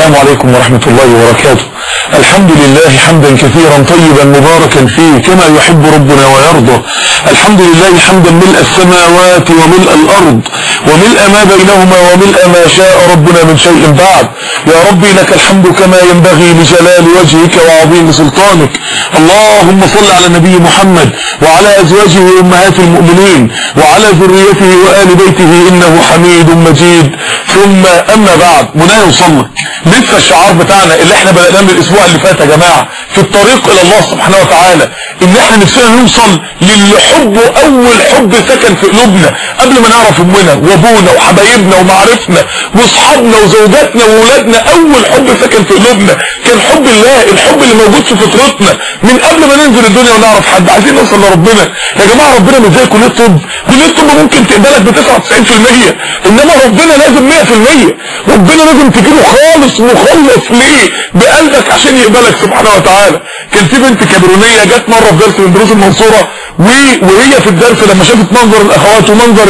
السلام عليكم ورحمة الله وبركاته. الحمد لله حمدا كثيرا طيبا مباركا فيه كما يحب ربنا ويرضى. الحمد لله حمدا ملء السماوات وملء الأرض وملء ما بينهما وملء ما شاء ربنا من شيء بعد. يا ربي لك الحمد كما ينبغي لجلال وجهك وعظيم سلطانك. اللهم صل على النبي محمد وعلى أزواجه أمهات المؤمنين وعلى ذريته وآل بيته إنه حميد مجيد. ثم أما بعد، منايا وصلك لسه الشعار بتاعنا اللي احنا بدأناه من الاسبوع اللي فات يا جماعة في الطريق الى الله سبحانه وتعالى، ان احنا نفسنا نوصل للي حبه اول حب سكن في قلوبنا قبل ما نعرف امنا وابونا وحبايبنا ومعارفنا واصحابنا وزوجاتنا واولادنا. اول حب سكن في قلوبنا كان حب الله، الحب اللي موجود في فطرتنا من قبل ما ننزل الدنيا ونعرف حد. عايزين نوصل لربنا يا جماعة. ربنا مش زي كلية طب، كلية طب ممكن تقبلك ب 99%، انما ربنا لازم 100%. ربنا لازم تجيله خالص مخلص ليه بقلبك عشان يقبلك سبحانه وتعالى. كان في بنت كاميرونية جت مرة في درس من دروس المنصورة، وهي في الدرس لما شافت منظر الاخوات ومنظر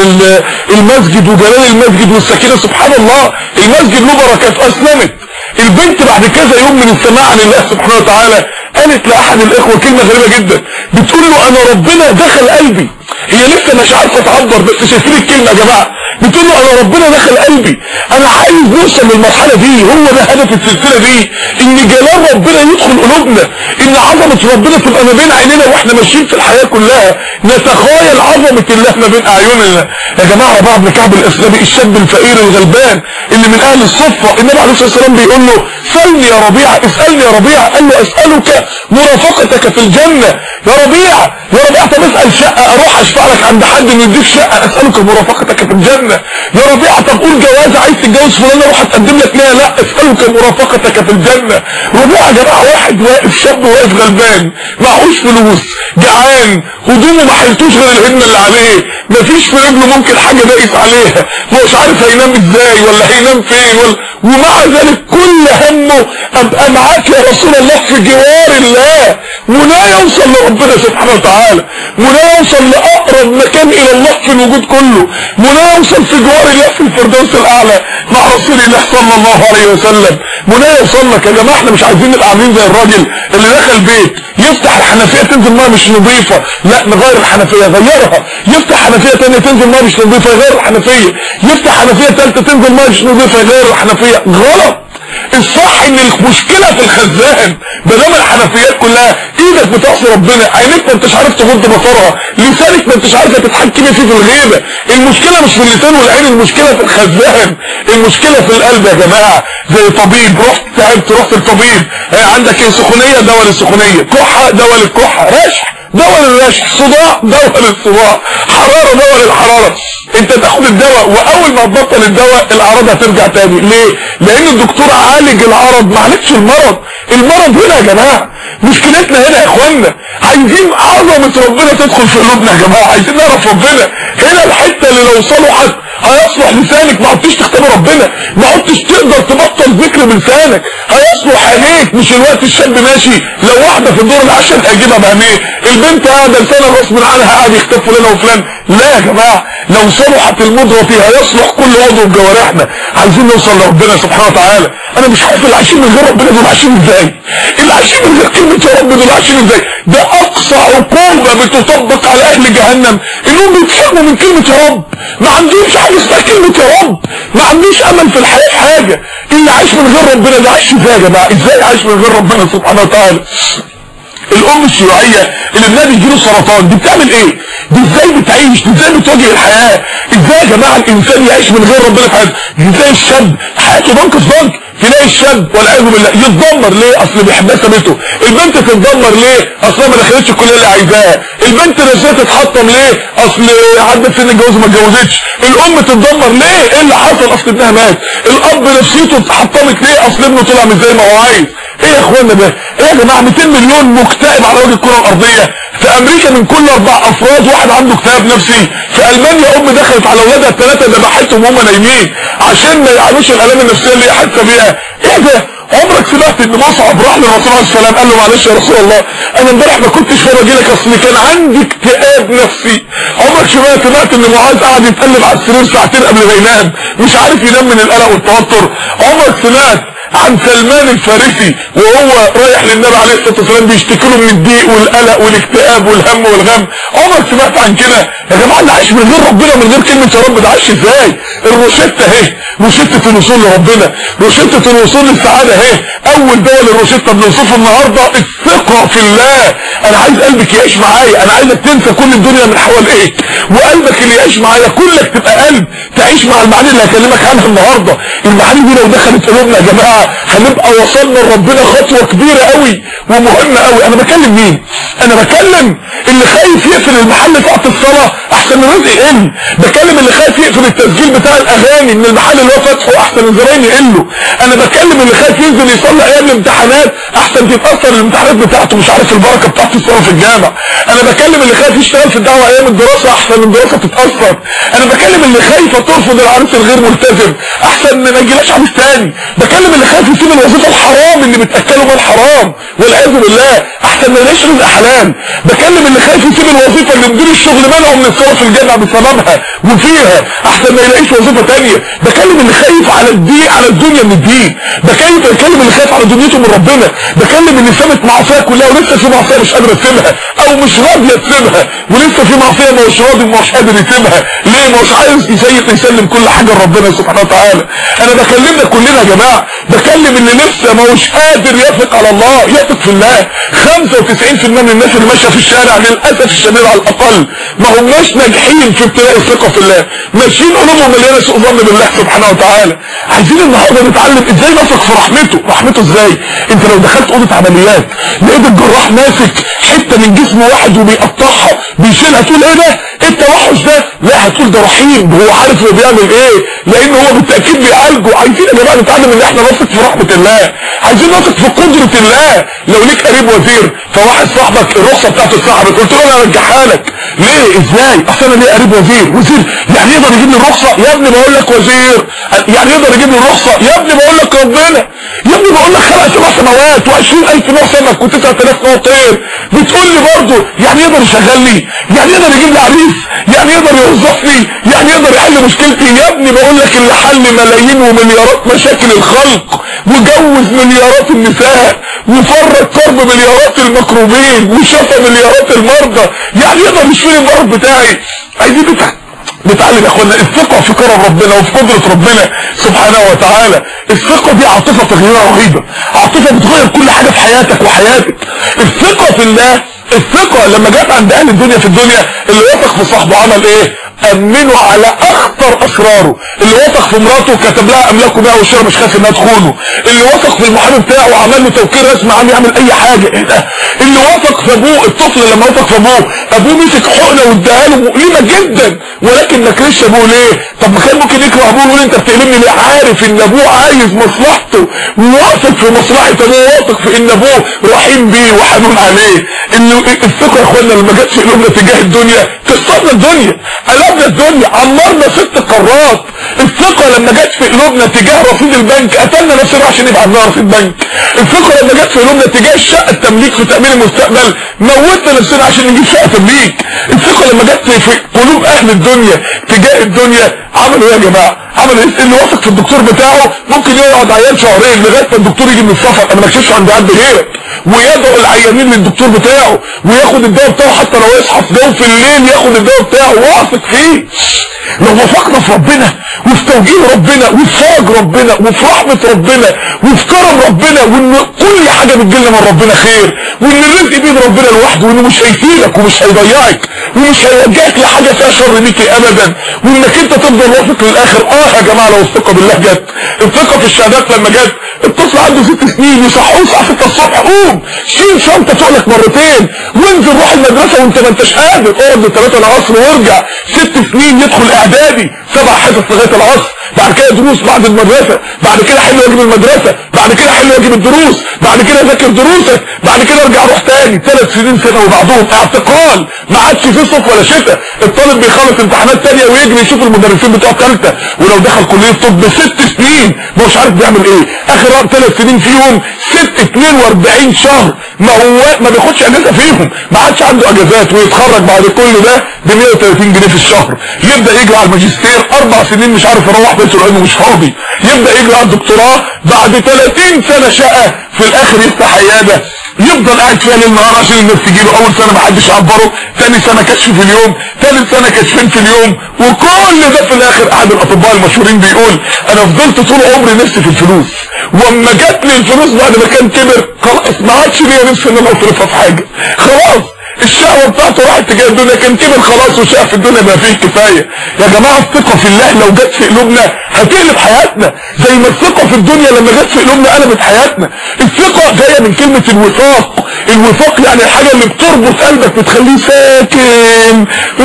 المسجد وجلال المسجد والسكينة، سبحان الله المسجد له بركات، اسلمت. البنت بعد كذا يوم من السماع عن الله سبحانه وتعالى قالت لاحد الاخوة كلمة غريبة جدا، بتقول له انا ربنا دخل قلبي. هي لسه مش عارفة تعبر، بس شايفين الكلمة يا جماعة. بتقول له انا ربنا دخل قلبي، انا عايز نوصل للمرحلة دي. هو ده هدف السلسلة دي، ان جلال ربنا يدخل قلوبنا، ان عظمة ربنا تبقى ما بين عينينا واحنا ماشيين في الحياة كلها، نتخيل عظمة الله ما بين اعيننا. يا جماعة بعض بن كعب الاسلامي الشاب الفقير الغلبان اللي من اهل الصفة، النبي عليه الصلاة والسلام بيقول له سلني يا ربيعة، اسألني يا ربيعة. قال له اسألك مرافقتك في الجنة. يا ربيعة طب اسأل شقة، اروح اشفع لك عند حد انه يديك شقة، اسألك مرافقتك في الجنة. يا ربيعة طب قول جوازة، عايز تتجوز فلان اروح اتقدم لك ليها، لا اسألك مرافقتك في الجنة. ربيعة يا جماعة واحد واقف، شاب واقف غلبان معهوش فلوس، جعان، هدومه ما حيلتوش غير الهدمة اللي عليه، مفيش في رجله ممكن حاجة دايس عليها، مش عارف هينام ازاي ولا هينام فين ومع ذلك كل همه ابقى معاك يا رسول الله في جوار الله. ولا يوصل لربنا سبحانه وتعالى، ولا يوصل لأقرب مكان إلى الله في الوجود كله، ولا يوصل في جوار الله في الفردوس الأعلى مع رسول الله صلى الله عليه وسلم. ولا يوصل لك يا جماعة. احنا مش عايزين نبقى عاملين زي الراجل اللي دخل بيت يفتح الحنفية تنزل ميه مش نظيفة، لا نغير الحنفية غيرها، يفتح حنفية تانية تنزل ميه مش نظيفة يغير الحنفية، يفتح حنفية تالتة تنزل ميه مش نظيفة يغير الحنفية. غلط. الصح ان المشكلة في الخزان، بدل الحنفيات كلها ايدك بتعصي ربنا، عينك ما انتش عارف تغض بصرها، لسانك ما انتش عارفه تتحكمي فيه في الغيبة. المشكلة مش في اللسان والعين، المشكلة في الخزان، المشكلة في القلب يا جماعة. زي طبيب رحت تعبت رحت الطبيب، عندك ايه؟ سخونية دواء للسخونية، كحة دواء للكحة، رشح دواء للرشح، صداع دواء للصداع، حرارة دواء للحرارة. انت تاخد الدواء واول ما تبطل الدواء الاعراض هترجع تاني. ليه؟ لان الدكتور عالج العرض ما عالجش المرض. المرض هنا يا جماعة، مشكلتنا هنا يا اخوانا. عايزين عظمة ربنا تدخل في قلوبنا يا جماعة، عايزين نعرف ربنا. هنا الحتة اللي لو صلحت هيصلح لسانك، ما عدتش تختبر ربنا، ما عدتش تقدر تبطل ذكر بلسانك، هيصلح عينيك. مش الوقت الشاب ماشي لو واحدة في الدور العاشر هيجيبها بعينيه، البنت قاعدة لسانها غصب عنها قاعد يختف فلان وفلان. لا يا جماعة، لو صلحت المضرة فيها يصلح كل عضو بجوارحنا. عايزين نوصل لربنا سبحانه وتعالى. انا مش عارف اللي عايشين من غير ربنا دول عايشين ازاي، اللي عايشين من غير كلمة يا رب دول عايشين ازاي. ده اقصى عقوبة بتطبق على اهل جهنم، انهم بيتحرموا من كلمة يا رب، ما عندهمش حاجة اسمها كلمة يا رب، ما عندوش امل في الحياة في حاجة. اللي عايش من غير ربنا ده عايش ازاي يا جماعة؟ ازاي عايش من غير ربنا سبحانه وتعالى؟ الام الشيوعية اللي ابنها بيجيله سرطان دي بتعمل ايه؟ دي ازاي بتعيش؟ دي ازاي بتواجه الحياة؟ ازاي يا جماعة الانسان يعيش من غير ربنا في حياته؟ ازاي الشاب حياته بنك في بنك، تلاقي الشاب والعياذ بالله يتدمر ليه؟ اصل بيحبها سابته. البنت تتدمر ليه؟ اصلها ما دخلتش الكليه اللي عايزاها. البنت نفسها تتحطم ليه؟ اصل عدت سن الجواز وما اتجوزتش. الام تتدمر ليه؟ ايه اللي حصل؟ اصل ابنها مات. الاب نفسيته اتحطمت ليه؟ اصل ابنه طلع مش زي ما هو عايز. ايه يا اخوانا ده؟ ايه يا جماعه؟ 200 مليون مكتئب على وجه الكره الارضيه. في امريكا من كل 4 افراد واحد عنده اكتئاب نفسي. في المانيا ام دخلت على اولادها ال3 ذبحتهم وهم نايمين عشان ما يعانوش الالام النفسيه اللي هي حاسه بيها. ايه ده؟ عمرك سمعت ان مصعب راح للرسول عليه السلام قال له معلش يا رسول الله انا امبارح ما كنتش فاضي اجي لك اصل كان عندي اكتئاب نفسي؟ عمرك سمعت ان معاذ قاعد يتقلب على السرير ساعتين قبل ما ينام مش عارف ينام من القلق والتوتر؟ عمرك سمعت عن سلمان الفارسي وهو رايح للنبي عليه الصلاه والسلام بيشتكي له من الضيق والقلق والاكتئاب والهم والغم. عمرك سمعت عن كده؟ يا جماعه اللي عايش من غير ربنا، من غير كلمه يا رب، ده عايش ازاي؟ الروشته اهي، روشته الوصول لربنا، روشته الوصول للسعاده اهي. اول دواء للروشته بنوصفه النهارده الثقه في الله. انا عايز قلبك يعيش معايا، انا عايزك تنسى كل الدنيا من حواليك، وقلبك اللي يعيش معايا، كلك تبقى قلب تعيش مع المعاني اللي هكلمك عنها النهارده. المعاني دي لو دخلت قلوبنا يا جماعه هنبقى وصلنا لربنا خطوه كبيره قوي ومهمه قوي. انا بكلم مين؟ انا بكلم اللي خايف يقفل المحل ساعه الصلاه احسن من رزق يقل. بكلم اللي خايف يقفل التسجيل بتاع الاغاني من المحل اللي هو فاتحه احسن من زباين يقلوا. انا بكلم اللي خايف ينزل يصلي ايام الامتحانات احسن تتاثر الامتحانات بتاعته، مش عارف البركه بتاعت الصلاه في الجامع. انا بكلم اللي خايف يشتغل في الدعوه ايام الدراسه احسن من الدراسه تتاثر. انا بكلم اللي خايفه ترفض العريس الغير ملتزم احسن ما يجيلاش عريس تاني. بكلم اللي خايف يسيب الوظيفه الحرام اللي بتاكله مال حرام والعياذ بالله احسن ما يلاقيش رزق حلال. بكلم اللي خايف يسيب الوظيفه اللي مدير الشغل منعه من الصلاه في الجامع بسببها وفيها احسن ما يلاقيش وظيفه تانيه. بكلم اللي خايف على الدين، على الدنيا من الدين. بكلم اللي خايف على دنيته من ربنا. بكلم اللي سابت معصيه كلها ولسه في معصيه مش قادره تسيبها او مش راضيه تسيبها، ولسه في معصيه ما هوش راضي ومش قادر يسيبها. ليه؟ ما هوش عايز يسلم كل حاجه لربنا سبحانه وتعالى. انا بكلمنا كلنا يا جماعه، بكلم اللي لسه ما هوش قادر يثق على الله، يثق في الله. 95% من الناس اللي ماشيه في الشارع للاسف الشديد على الاقل ما هماش ناجحين في ابتلاء الثقه في الله، ماشيين قلوبهم مليانه سوء ظن بالله سبحانه وتعالى. عايزين النهارده نتعلم ازاي نثق في رحمته. رحمته ازاي؟ انت لو دخلت اوضه عمليات لقيت الجراح ماسك حته من جسم واحد وبيقطعها بيشيلها، تقول ايه ده؟ ايه التوحش ده؟ لا، هتقول ده رحيم، هو عارف هو بيعمل ايه، لان هو بالتاكيد بيعالجه. عايزين يا جماعه نتعلم ان احنا نثق في رحمه الله، عايزين نثق في قدره الله. لو ليك قريب وزير فواحد صاحبك الرخصه بتاعته اتسحبت، قلت له انا ارجعها لك، ليه؟ ازاي؟ اصل انا ليه قريب وزير يعني يقدر يجيب لي الرخصه؟ يا ابني بقول لك وزير يعني يقدر يجيب لي الرخصه؟ يا ابني بقول لك ربنا، يا ابني بقول لك خلق 7 سماوات و20,000 نوع سمك و9,000 نوع طير، بتقول لي برضه يعني يقدر يشغل لي؟ يعني يقدر يجيب لي عريس؟ يعني يقدر يوظفني؟ يعني يقدر يحل مشكلتي؟ يا ابني بقول لك اللي حل ملايين ومليارات مشاكل الخلق وجوز مليارات النساء وفرج كرب مليارات المكروبين وشفى مليارات المرضى، يعني يقدر يشيل المرض بتاعي. عايزين نتعلم يا اخوانا الثقه في كرم ربنا وفي قدره ربنا سبحانه وتعالى. الثقه دي عاطفه تغييرها رهيبه، عاطفه بتغير كل حاجه في حياتك وحياتك. الثقه في الله، الثقه لما جت عند اهل الدنيا في الدنيا اللي وثق في صاحبه عمل ايه؟ امنوا على اخطر اسراره. اللي وثق في مراته كتب لها املاكه بيها والشرع مش خايف انها تخونه. اللي وثق في المحامي بتاعه وعمل له توكيل رسمي عم يعمل اي حاجه. ايه ده؟ اللي وثق في ابوه، الطفل لما وثق في ابوه مسك حقنه واداها له مؤلمه جدا ولكن ما كرهش ابوه. ليه؟ طب ما كان ممكن يكره ابوه ويقول انت بتقلمني ليه؟ عارف ان ابوه عايز مصلحته وواثق في مصلحه ابوه، واثق في ان ابوه رحيم بيه وحنون عليه. الثقه يا اخوانا لما جت في قلوبنا تجاه الدنيا كسرنا الدنيا، قلبنا الدنيا، عمرنا 6 قارات. الثقه لما جت في قلوبنا تجاه رصيد البنك قتلنا نفسنا عشان يبقى عندنا رصيد بنك. الثقه لما جت في قلوبنا تجاه الشقه التمليك في تامين المستقبل موتنا نفسنا عشان نجيب شقه تمليك. الثقه لما جت في قلوب اهل الدنيا تجاه الدنيا عملوا ايه يا جماعه؟ عملوا ايه؟ اللي واثق في الدكتور بتاعه ممكن يقعد عيان شهرين لغايه ما الدكتور يجي من السفر، انا ما اكشفش عند حد غيرك، ويدعو العيانين للدكتور بتاعه وياخد الدواء بتاعه حتى لو يصحى في جو في الليل ياخد الدواء بتاعه واثق فيه. لو وثقنا في ربنا وفي توجيه ربنا وفي فرج ربنا وفي رحمه ربنا وفي كرم ربنا وان كل حاجه بتجيلنا من ربنا خير وان الرزق بيد ربنا لوحده وانه مش هيسيبك ومش هيضيعك ومش هيوجهك لحاجه فيها شر ليكي ابدا وانك انت تفضل واثق للاخر. يا جماعه لو الثقه بالله جت، الثقه في الشهادات لما جت، الطفل عنده 6 سنين يصحوه الساعه 6 الصبح، قوم شيل شنطه تقلك مرتين وانزل روح المدرسه وانت ما انتش قادر، اقعد ل3 العصر وارجع. 6 سنين يدخل اعدادي 7 حصص لغايه العصر، بعد كده دروس بعد المدرسه، بعد كده حل واجب المدرسه، بعد كده حل واجب الدروس، بعد كده ذاكر دروسك، بعد كده ارجع روح تاني. 3 سنين سنه وبعضهم اعتقال، ما عادش في صيف ولا شتاء. الطالب بيخلص امتحانات تانيه ويجري يشوف المدرسين بتوع ثالثه، ولو دخل كليه طب 6 سنين ما هوش عارف بيعمل ايه. اخر 3 سنين فيهم 42 شهر ما بياخدش اجازه فيهم، ما عادش عنده اجازات، ويتخرج بعد كل ده ب 130 جنيه في الشهر. يبدا يجري على الماجستير 4 سنين مش عارف يروح بيته لانه مش فاضي. يبدا يجري على الدكتوراه بعد 3 30 سنة شقة، في الاخر يفتح عيادة يفضل قاعد فيها ليل نهار عشان الناس تجيله. اول سنة ما حدش يعبره، ثاني سنة كشف في اليوم، ثالث سنة كشفين في اليوم، وكل ده في الاخر احد الاطباء المشهورين بيقول انا فضلت طول عمري نفسي في الفلوس، واما جات لي الفلوس بعد ما كان كبر خلاص ما عادش ليا نفسي ان انا اصرفها في حاجة، خلاص الشهوة بتاعته راحت تجاه الدنيا، كان كبر خلاص وشاف الدنيا بقى فيه كفاية. يا جماعة الثقة في الله لو جت في قلوبنا هتقلب حياتنا، زي ما الثقة في الدنيا لما جت في قلوبنا قلبت حياتنا. الثقة جاية من كلمة الوثاق، الوثاق يعني الحاجة اللي بتربط قلبك بتخليه ساكن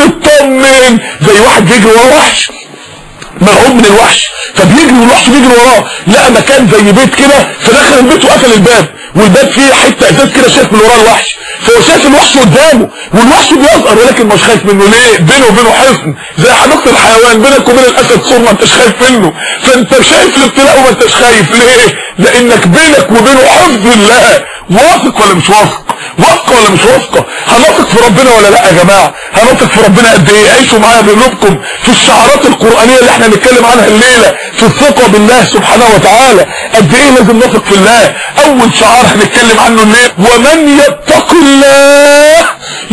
مطمن، زي واحد بيجري ورا وحش مرعوب من الوحش، فبيجري والوحش بيجري وراه، لقى مكان زي بيت كده فدخل البيت وقفل الباب، والباب فيه حته ازاز كده شايف من وراه الوحش، فهو شايف الوحش قدامه والوحش بيظهر ولكن مش خايف منه. ليه؟ بينه وبينه حصن زي حديقه الحيوان، بينك وبين الاسد سور ما انتش خايف منه، فانت شايف الابتلاء وما انتش خايف. ليه؟ لانك بينك وبينه حفظ الله. واثق ولا مش واثق؟ واثقه ولا مش واثقه؟ هنثق في ربنا ولا لا يا جماعه؟ هنثق في ربنا قد ايه؟ عيشوا معايا بقلوبكم في الشعارات القرانيه اللي احنا هنتكلم عنها الليله في الثقه بالله سبحانه وتعالى. قد ايه لازم نثق في الله؟ اول شعار هنتكلم عنه الليله ومن يتق الله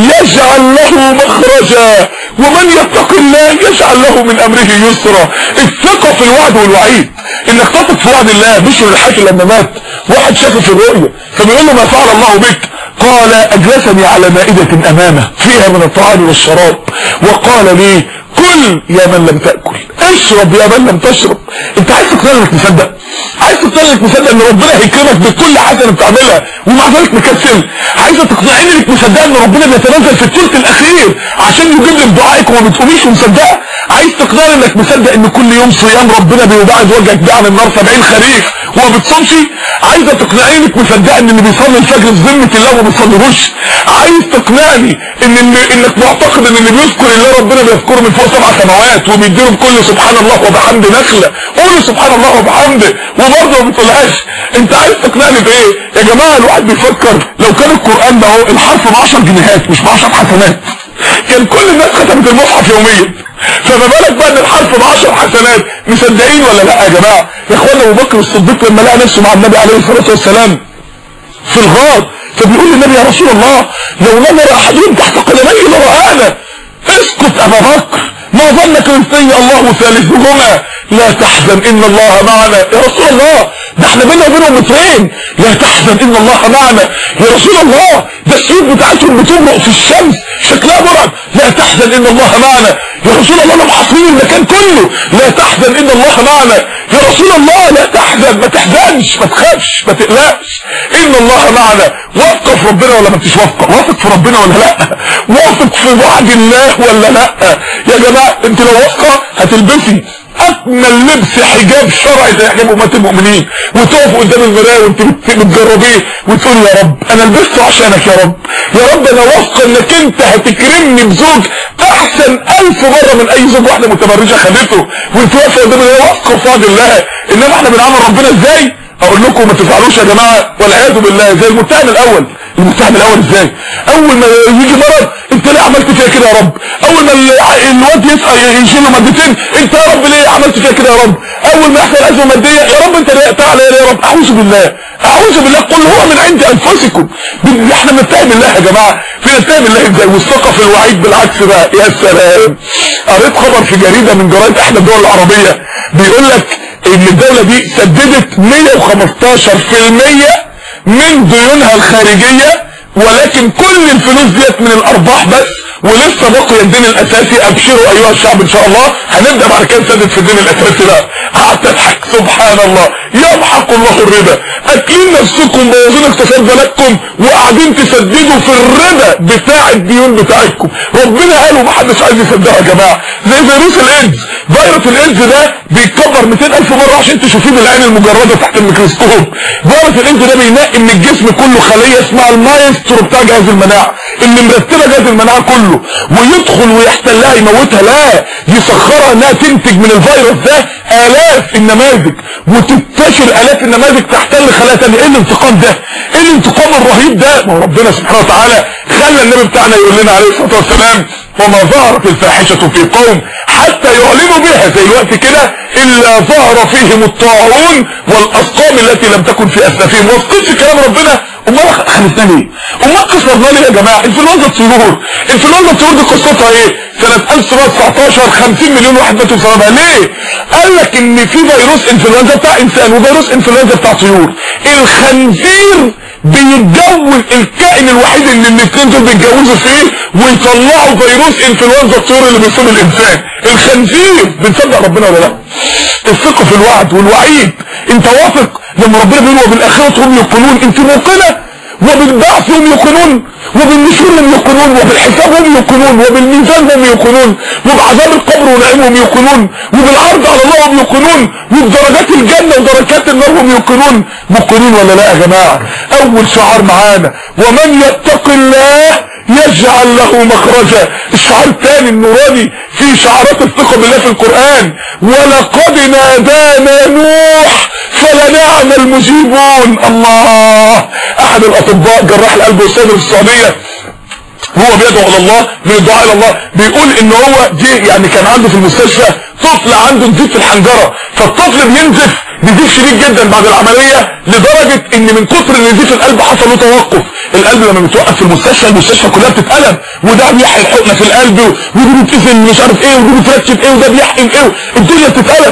يجعل له مخرجا، ومن يتق الله يجعل له من امره يسرا. الثقه في الوعد والوعيد، انك تثق في وعد الله. بشر الحاكم لما مات واحد شافه في الرؤيا فبيقول له ما فعل الله بك؟ قال اجلسني على مائدة امامه فيها من الطعام والشراب وقال لي كل يا من لم تأكل، اشرب يا من لم تشرب. انت عايز تقنعني انك مصدق؟ عايز تقنعني انك مصدق ان ربنا هيكرمك بكل حسنه بتعملها ومع ذلك مكسل؟ عايزه تقنعني انك مصدق ان ربنا بيتنزل في الثلث الاخير عشان يجيب لك دعائك وما بتقوميش ومصدقه؟ عايز تقنعني انك مصدق ان كل يوم صيام ربنا بيبعد وجهك ده عن النار 70 خريف وما بتصومش؟ عايزه تقنعني انك مصدق ان اللي بيصلي الفجر في ذمه الله وما بيصليهوش؟ عايز تقنعني انك معتقد ان اللي بيذكر الله ربنا بيذكره من فوق 7 سماوات وبيديله بكل سبحان الله وبحمده نخله؟ قولوا سبحان الله وبحمده وبرضه ما بتقولهاش. انت عايز تقنعني بايه يا جماعه؟ الواحد بيفكر لو كان القران ده اهو الحرف ب10 جنيهات مش ب10 حسنات كان كل الناس ختمت المصحف يوميا، فما بالك بقى ان الحرف ب10 حسنات؟ مصدقين ولا لا يا جماعه؟ يا اخوانا ابو بكر الصديق لما لقى نفسه مع النبي عليه الصلاه والسلام في الغار فبيقول للنبي يا رسول الله لو نظر احدهم تحت قدميه لرآنا. اسكت ابا بكر، ما ظنك باثنين الله ثالثهما، لا تحزن ان الله معنا. يا رسول الله ده احنا بينا وبينهم مترين، لا تحزن ان الله معنا. يا رسول الله ده السيوف بتاعتهم بتبرق في الشمس شكلها مرعب، لا تحزن ان الله معنا. يا رسول الله لما حاصرين المكان كله، لا تحزن ان الله معنا. يا رسول الله لا تحزن، ما تحزنش، ما تخافش، ما تقلقش، ان الله معنا. واثق في ربنا ولا ما انتش واثق؟ واثق في ربنا ولا لا؟ واثق في وعد الله ولا لا؟ يا جماعه انت لو واثقه هتلبسي اجمل لبس حجاب شرعي زي حجاب امهات المؤمنين وتقف قدام المرايه وانت بتجربيه وتقول يا رب انا لبسته عشانك يا رب، يا رب انا واثقه انك انت هتكرمني بزوج احسن 1000 مره من اي زوج واحده متبرجه خدته، وانت واقفه قدام المرايه واثقه في وعد الله. انما احنا بنعامل ربنا ازاي؟ اقول لكم ما تزعلوش يا جماعه والعياذ بالله، زي المتهم الاول. المتهم الاول ازاي؟ اول ما يجي مرض انت ليه عملت فيها كده يا رب؟ اول ما الواد يسقى يشيل له مادتين انت يا رب ليه عملت فيها كده يا رب؟ اول ما يحصل ازمه ماديه يا رب انت ليه تعالى يا رب؟ اعوذ بالله، اعوذ بالله، قل هو من عند انفسكم. احنا بنتهم الله يا جماعه، بنتهم الله ازاي؟ والثقه في الوعيد بالعكس بقى. يا سلام، قريت خبر في جريده من جرايد احدى الدول العربيه بيقول لك ان الدوله دي سددت 115% من ديونها الخارجيه، ولكن كل الفلوس ديت من الارباح بس، ولسه بقي الدين الاساسي. ابشروا ايها الشعب ان شاء الله هنبدا بعد كده نسدد في الدين الاساسي بقى. قعدت اضحك سبحان الله، يمحق الله الربا. اكلين نفسكم بوظين اقتصاد بلدكم وقاعدين تسددوا في الربا بتاع الديون بتاعتكم. ربنا قال ومحدش عايز يصدقها يا جماعه. زي فيروس الايدز، فيروس الايدز ده بيتكبر 200,000 مره عشان تشوفيه بالعين المجرده تحت الميكروسكوب. فيروس الايدز ده بينقي من الجسم كله خليه اسمها المايسترو بتاع جهاز المناعه. اللي مرتبه جهاز المناعه كله ويدخل ويحتلها يموتها، لا يسخرها انها تنتج من الفيروس ده الاف النماذج وتنتشر الاف النماذج تحتل خلايا تانية. ايه الانتقام ده؟ ايه الانتقام الرهيب ده؟ ما ربنا سبحانه وتعالى خلى النبي بتاعنا يقول لنا عليه الصلاه والسلام وما ظهرت الفاحشه في قوم حتى يعلنوا بها زي الوقت كده الا ظهر فيهم الطاعون والاسقام التي لم تكن في اسلافهم. ما وافقتش كلام ربنا، امال خلفنا ليه؟ امال كسرنا ليه يا جماعه؟ انفلونزا الطيور، انفلونزا الطيور دي قصتها ايه؟ سنه 1919 50 مليون واحد ماتوا بسببها. ليه؟ قال لك ان في فيروس انفلونزا بتاع انسان وفيروس انفلونزا بتاع طيور. الخنزير بيتجوز الكائن الوحيد اللي الاثنين دول بيتجوزوا فيه ويطلعوا فيروس انفلونزا الطيور اللي بيصيب الانسان. الخنزير. بنصدق ربنا ولا لا؟ الثقه في الوعد والوعيد. انت واثق لما ربنا بيقول وبالاخره هم يوقنون؟ انت موقنه؟ وبالبعث هم يوقنون، وبالنشور هم يوقنون، وبالحساب هم يوقنون، وبالميزان هم يوقنون، وبعذاب القبر ونعيمهم يوقنون، وبالعرض على الله هم يوقنون، وبدرجات الجنه ودرجات النار هم يوقنون. موقنين ولا لا يا جماعه؟ اول شعار معانا ومن يتق الله يجعل له مخرجا. الشعار الثاني النوراني في شعارات الثقه بالله في القران ولقد نادانا نوح فلنعم المجيبون. الله. احد الاطباء جراح القلب والصدر في السعوديه هو بيدعو الى الله من الدعاء الى الله بيقول ان هو جه يعني كان عنده في المستشفى طفل عنده نزيف في الحنجره، فالطفل بينزف نزيف شديد جدا بعد العمليه لدرجه ان من كتر نزيف القلب حصل له توقف. القلب لما بيتوقف في المستشفى كلها بتتقلب، وده بيحقن حقنه في القلب ودي بتقفل مش عارف ايه ودي بتركب ايه وده بيحقن ايه، الدنيا بتتقلب.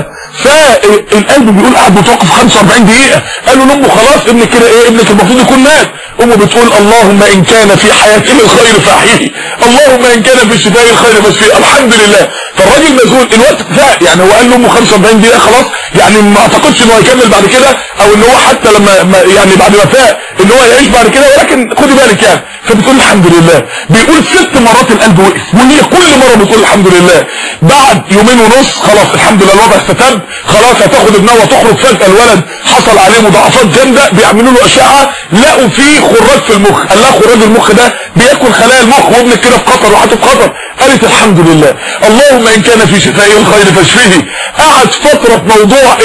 فالقلب بيقول قاعد متوقف 45 دقيقه. قالوا لامه خلاص ابنك كده ايه، ابنك المفروض يكون مات. امه بتقول اللهم ان كان في حياته الخير فاحيه، اللهم ان كان في شفائه الخير فاشفيه، الحمد لله. فالراجل مشغول الوقت كفايه يعني، هو قال لامه 45 دقيقه خلاص يعني ما اعتقدش ان هو هيكمل بعد كده او ان هو حتى لما يعني بعد ما فاق ان هو يعيش بعد كده، ولكن خدي بالك يعني. فبتقول الحمد لله. بيقول 6 مرات القلب وقف وهي كل مره بتقول الحمد لله. بعد يومين ونص خلاص الحمد لله الوضع استتب، خلاص هتاخد ابنها وتخرج. فجاه الولد حصل عليه مضاعفات جامده، بيعملوا له اشعه لقوا فيه خراج في المخ. قال لها خراج المخ ده بياكل خلايا المخ وابنك كده في خطر وحاطط في خطر. قالت الحمد لله اللهم ان كان في شفائه الخير فاشفيه. قعد فتره في موضوع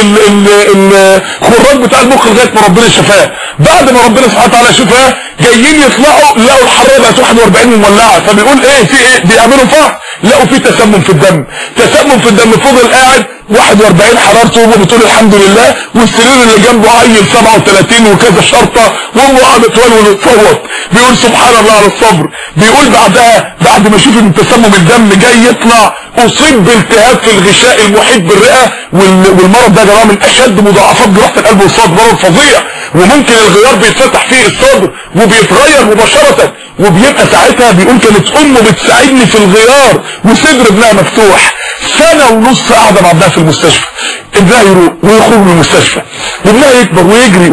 الخراج بتاع المخ لغايه ما ربنا شفاه. بعد ما ربنا سبحانه وتعالى شفاه جايين يطلعوا لقوا الحراره بقت 41 مولعه. فبيقول ايه في ايه؟ بيعملوا فحص لقوا في تسمم في الدم. تسمم في الدم. فضل قاعد 41 حرارته وهو بتقول الحمد لله، والسرير اللي جنبه عيل 37 وكذا شرطه وهو قاعد يتولول ويتصوت. بيقول سبحان الله على الصبر. بيقول بعدها بعد ما شوف ان تسمم الدم جاي يطلع اصيب بالتهاب في الغشاء المحيط بالرئه، والمرض ده يا جماعه من اشد مضاعفات جراحه القلب والصدر، مرض فظيع وممكن الغيار بيتفتح فيه الصدر وبيتغير مباشره. وبيبقى ساعتها بيقول كانت امه بتساعدني في الغيار وصدر ابنها مفتوح. 1.5 سنة قاعده مع ابنها في المستشفى. ابنها يروح ويخرج من المستشفى وابنها يكبر ويجري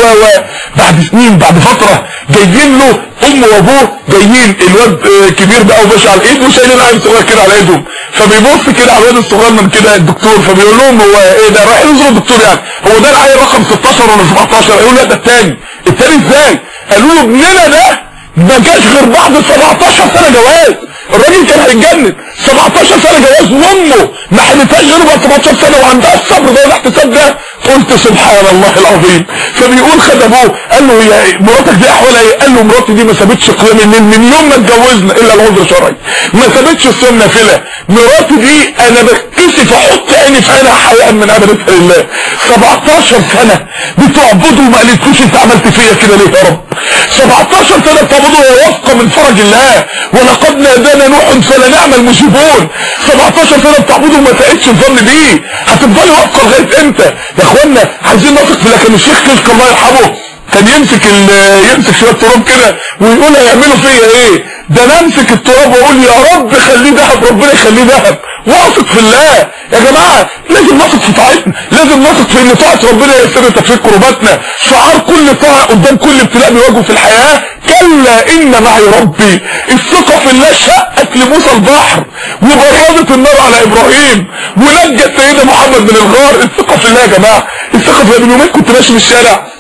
بعد سنين بعد فتره جايين له امه وابوه، جايين الواد كبير بقى وماشي على ايده وشايلين عيل صغير كده على ايدهم. فبيبص كده على الواد الصغير من كده الدكتور، فبيقول لهم هو ايه ده؟ رايحين يزوروا الدكتور يعني، هو ده العيل رقم 16 ولا 17؟ يقول لا ده الثاني ازاي؟ قالوا له ابننا ده ما جاش غير بعد 17 سنه جواز. الراجل كان هيتجنن 17 سنه جواز وامه ما حلتهاش غير بعد 17 سنه وعندها الصبر ده والاحتساب ده. قلت سبحان الله العظيم. فبيقول خد ابوه قال له يا مراتك دي احوالها ايه؟ قال له مراتي دي ما سابتش قيام الليل من يوم ما اتجوزنا الا العذر شرعي، ما سابتش الصيام نافله. مراتي دي انا بتكسف احط عيني في عينها حياء من عبادتها لله. 17 سنه بتعبده وما قالتلوش انت عملت فيا كده ليه يا رب؟ 17 سنه بتعبده وواثقه من فرج الله ولقد نادانا نوح فلنعم المجيبون. 17 سنه بتعبده وما سألتش الظن بيه. هتفضلي واثقه لغايه امتى يا اخوانا؟ عايزين نثق في الله. كان الشيخ كشك الله يرحمه كان يمسك شويه تراب كده ويقول هيعملوا فيا ايه؟ ده انا امسك التراب واقول يا رب خليه ذهب، ربنا يخليه ذهب. واثق في الله يا جماعه. لازم نثق في طاعتنا، لازم نثق في ان طاعه ربنا هي سر تفريج كرباتنا. شعار كل طاعه قدام كل ابتلاء بيواجهه في الحياه كلا ان معي ربي. الثقه في الله شقت لموسى البحر وبردت النار على ابراهيم ونجت سيدنا محمد من الغار. الثقه في الله يا جماعه، الثقه في الله. من يومين كنت ماشي في الشارع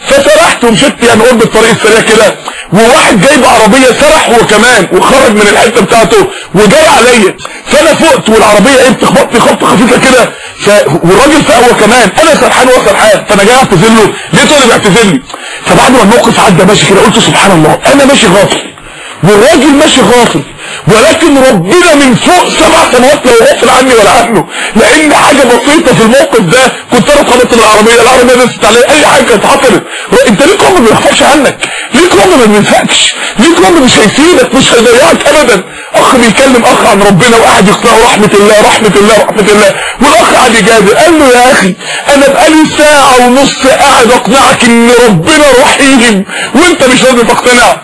فسرحت ومشيت يعني قرب الطريق السريع كده، وواحد جايب عربيه سرح هو كمان وخرج من الحته بتاعته وجاي عليا، فانا فقت والعربيه ايه بتخبطني خبطه خفيفه كده، والراجل فاق هو كمان، انا سرحان وهو سرحان، فانا جاي اعتذر له لقيته اللي بيعتذر لي. فبعد ما الموقف عدى ماشي كده قلت سبحان الله، انا ماشي غافل والراجل ماشي غافل، ولكن ربنا من فوق 7 سماوات لو غافل عني ولا عنه، لان حاجه بسيطه في الموقف ده كنت انا اتخبطت العربيه نزلت عليا، اي حاجه كانت حصلت. انت ليك رب ما بيخافش عنك، ليك رب ما بينساكش، ليك رب مش هيسيبك، مش هيضيعك ابدا. اخ بيكلم اخ عن ربنا وقاعد يقنعه رحمه الله رحمه الله رحمه الله، والاخ قاعد يجادل، قال له يا اخي انا بقالي ساعه ونص قاعد اقنعك ان ربنا رحيم وانت مش راضي تقتنع.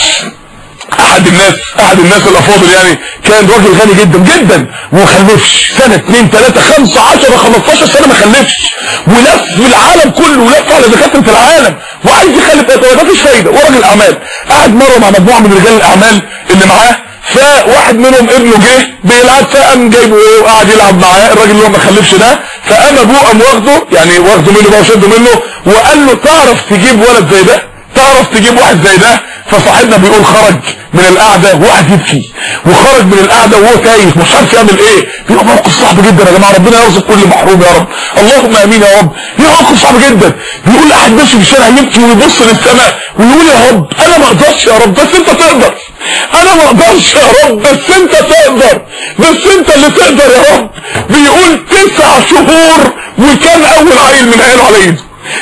احد الناس الافاضل يعني، كان راجل غني جدا جدا وما خلفش، سنه 2 3 5 10 15 سنه ما خلفش، ولف العالم كله ولف على دكاتره العالم وعايز يخلف، ما فيش فايده، وراجل اعمال قاعد مره مع مجموعه من رجال الاعمال اللي معاه، فواحد منهم ابنه جه بيلعب، فقام جايبه وقعد يلعب معاه الراجل اللي هو ما خلفش ده، فقام ابوه قام واخده يعني واخده منه بقى وشده منه وقال له تعرف تجيب ولد زي ده؟ تعرف تجيب واحد زي ده؟ فصاحبنا بيقول خرج من القعده وقعد يبكي، وخرج من القعده وهو تايه مش عارف يعمل ايه، بيبقى موقف صعب جدا يا جماعه، ربنا يرزق كل محروم يا رب، اللهم امين يا رب. بيبقى موقف صعب جدا، بيقول قاعد ماشي في الشارع يبكي ويبص للسماء ويقول يا رب انا ما اقدرش يا رب بس انت تقدر، انا ما اقدرش يا رب بس انت تقدر، بس انت اللي تقدر يا رب. بيقول 9 شهور وكان اول عيل من عياله على ايده،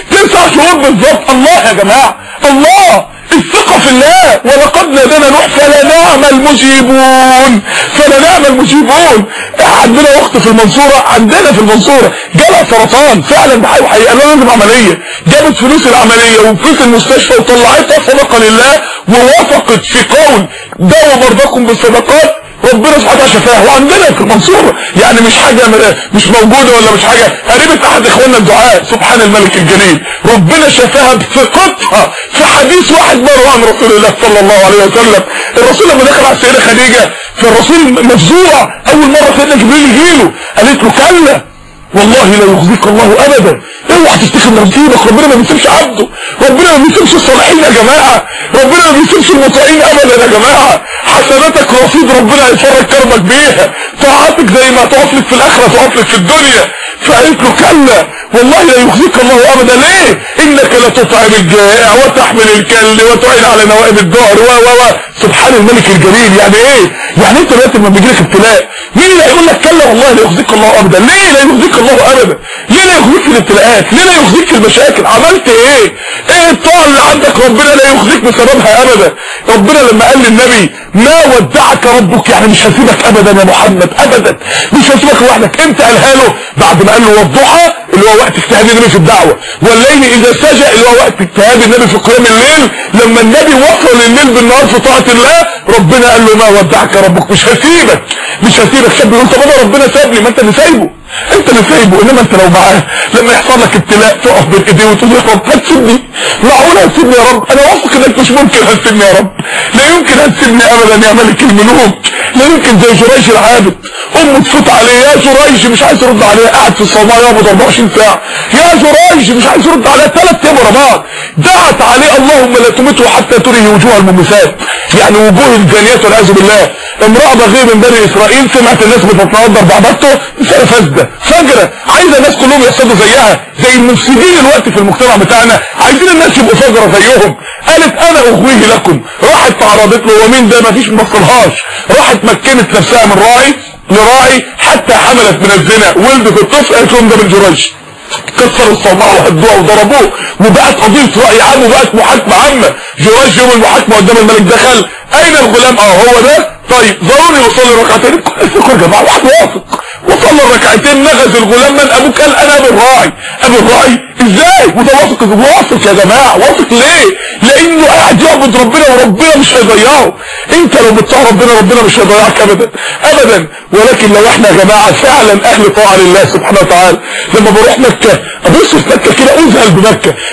9 شهور بالظبط. الله يا جماعه، الله، الثقة في الله. ولقد نادانا نوح فلنعم المجيبون، فلنعم المجيبون. عندنا اخت في المنصورة، عندنا في المنصورة جالها سرطان فعلا بحقيقة، قالوا لازم عملية، جابت فلوس العملية وفلوس المستشفى وطلعتها صدقة لله، ووافقت في قول داووا مرضاكم بالصدقات، ربنا سبحانه وتعالى شفاها. وعندنا في المنصورة يعني مش حاجة مش موجودة ولا مش حاجة، قريبة احد اخواننا الدعاء سبحان الملك الجليل، ربنا شفاها بثقتها في حديث واحد مروي عن رسول الله صلى الله عليه وسلم. الرسول لما دخل على السيدة خديجة فالرسول مفزوع، اول مرة سيدنا جبريل يجيله، قالت له كلا والله لا يخزيك الله ابدا، اوعى تفتكر ان ربنا ما بيسيبش عبده، ربنا ما بيسيبش الصالحين يا جماعه، ربنا ما بيسيبش المطيعين ابدا يا جماعه. حسناتك رصيد ربنا هيفرج كربك بيها، طاعتك زي ما تقف لك في الاخره تقف لك في الدنيا. فقالت له كلا والله لا يخزيك الله ابدا، ليه؟ انك لتطعم الجائع وتحمل الكل وتعين على نوائب الدهر سبحان الملك الجليل. يعني ايه؟ يعني انت دلوقتي لما بيجيلك ابتلاء مين اللي هيقول لك كلا والله لا يخزيك الله ابدا؟ ليه لا يخزيك الله ابدا؟ ليه لا يخزيك في الابتلاءات؟ ليه لا يخزيك في المشاكل؟ عملت ايه؟ ايه الطاعه اللي عندك ربنا لا يخزيك بسببها ابدا؟ ربنا لما قال للنبي ما ودعك ربك، يعني مش هسيبك ابدا يا محمد، ابدا مش هسيبك لوحدك. امتى قالها له؟ بعد ما قال له والضحى اللي هو وقت اجتهاد النبي في الدعوه، والليل اذا سجى اللي هو وقت اجتهاد النبي في قيام الليل، لما النبي وصل الليل بالنهار في طاعه الله ربنا قال له ما ودعك ربك، مش هسيبك مش هسيبك. شاب يقول طب انا ربنا سابني، ما انت اللي سايبه، انت اللي سايبه. انما انت لو معاه لما يحصل لك ابتلاء تقف بين ايديه وتقول يا رب هتسيبني، معقول هتسيبني يا رب؟ انا واثق انك مش ممكن هتسيبني يا رب، لا يمكن هتسيبني ابدا يا ملك الملوك، لا يمكن. زي جريج العابد امه تفوت عليه، يا جريج مش عايز يرد عليها، قاعد في الصومعه يقعد 24 ساعه، يا جريج مش عايز يرد عليها 3 ايام ورا بعض، دعت عليه اللهم لا تمته حتى تريه وجوه الممسات، يعني وجوه الجانيات والعياذ بالله. امراه بغيه من بني اسرائيل سمعت الناس بتتنظر بعبادته، انسانه فاسده فجره عايزه الناس كلهم يحصلوا زيها، زي المفسدين الوقت في المجتمع بتاعنا، عايزين الناس يبقوا فجره زيهم. قالت انا اغويه لكم، راحت تعرضت له ومين ده؟ مفيش مصلهاش، راحت مكنت نفسها من راعي لراعي حتى حملت من الزنا ولدت الطفل، قالت لهم ده من جريج. كسروا الصومعه وهدوها وضربوه وبقت قضيه راي عام وبقت محاكمه عامه. جريج يوم المحاكمه قدام الملك دخل، اين الغلام؟ هو ده، طيب ضروري يصلي ركعتين. يا جماعه واحد واثق وصلى الركعتين، نغز الغلام من ابوك؟ قال انا ابو الراعي. ابو الراعي ازاي؟ وده واثق يا جماعه، واثق ليه؟ لانه قاعد يعبد ربنا وربنا مش هيضيعه. انت لو بتطيع ربنا مش هيضيعك ابدا ابدا. ولكن لو احنا يا جماعه فعلا اهل طاعه لله سبحانه وتعالى، لما بروح مكه ابص في مكه كده اذهل بمكه، ايه يا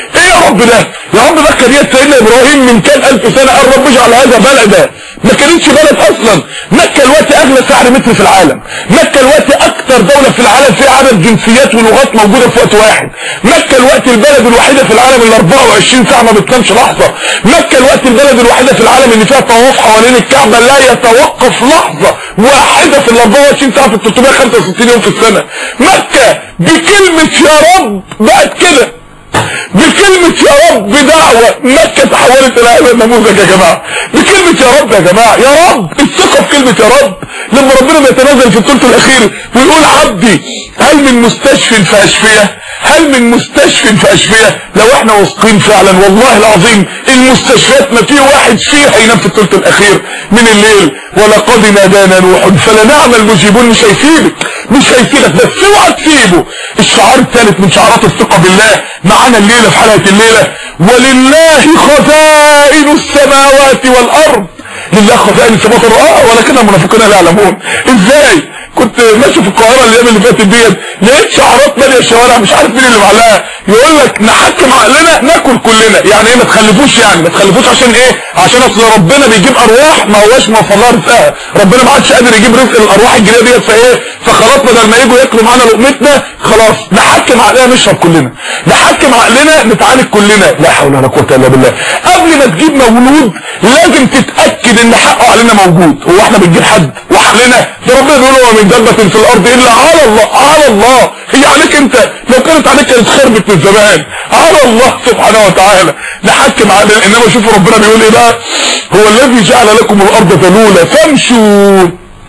رب ده؟ يا رب مكة ديت سيدنا ابراهيم من كام الف سنة قال رب اجعل هذا بلدا، ما كانتش بلد اصلا. مكة الوقت اغلى سعر متر في العالم، مكة الوقت اكتر دولة في العالم فيها عدد جنسيات ولغات موجودة في وقت واحد، مكة الوقت البلد الوحيدة في العالم اللي 24 ساعة ما بتنامش لحظة، مكة الوقت البلد الوحيدة في العالم اللي فيها طواف حوالين الكعبة لا يتوقف لحظة واحدة في ال 24 ساعة في ال 365 يوم في السنة. مكة بكلمة يا رب بقت كده، بكلمة يا رب دعوة مكة تحولت الى هذا النموذج يا جماعة. بكلمة يا رب يا جماعة، يا رب الثقة في كلمة يا رب. لما ربنا بيتنازل في الثلث الاخير ويقول عبدي هل من مستشفى فاشفيه، هل من مستشفى فاشفيه. لو احنا واثقين فعلا والله العظيم المستشفيات ما في واحد فيها ينام في الثلث الاخير من الليل. ولقد نادانا نوح فلنعم المجيبون. مش هيسيبك، مش هيسيبك، بس اوعى تسيبه. الشعار الثالث من شعارات الثقة بالله معانا الليلة في حلقة الليلة: ولله خزائن السماوات والارض. لله خزائن السماوات والارض ولكن المنافقون لا يعلمون. ازاي؟ كنت ماشي في القاهرة الايام اللي فاتت ديت لقيت شعارات ماليه الشوارع مش عارف مين اللي معلقها، يقول لك نحكم عقلنا ناكل كلنا. يعني ايه ما تخلفوش؟ يعني ما تخلفوش عشان ايه؟ عشان اصل ربنا بيجيب ارواح ما هواش موصل لها رزقها، ربنا ما عادش قادر يجيب رزق الارواح الجديده ديت، فايه؟ فخلاص بدل ما يجوا ياكلوا معانا لقمتنا خلاص نحكم عقلنا نشرب كلنا، نحكم عقلنا نتعالج كلنا. لا حول ولا قوه الا بالله. قبل ما تجيب مولود لازم تتاكد ان حقه علينا موجود. هو احنا بنجيب حد وحقنا؟ ده ربنا بيقول هو من دابة في الارض الا على الله. على الله هي عليك انت، لو كانت عليك كانت خربت من زمان. على الله سبحانه وتعالى نحكم عقلنا. انما شوفوا ربنا بيقول ايه بقى: هو الذي جعل لكم الارض ذلولا فامشوا،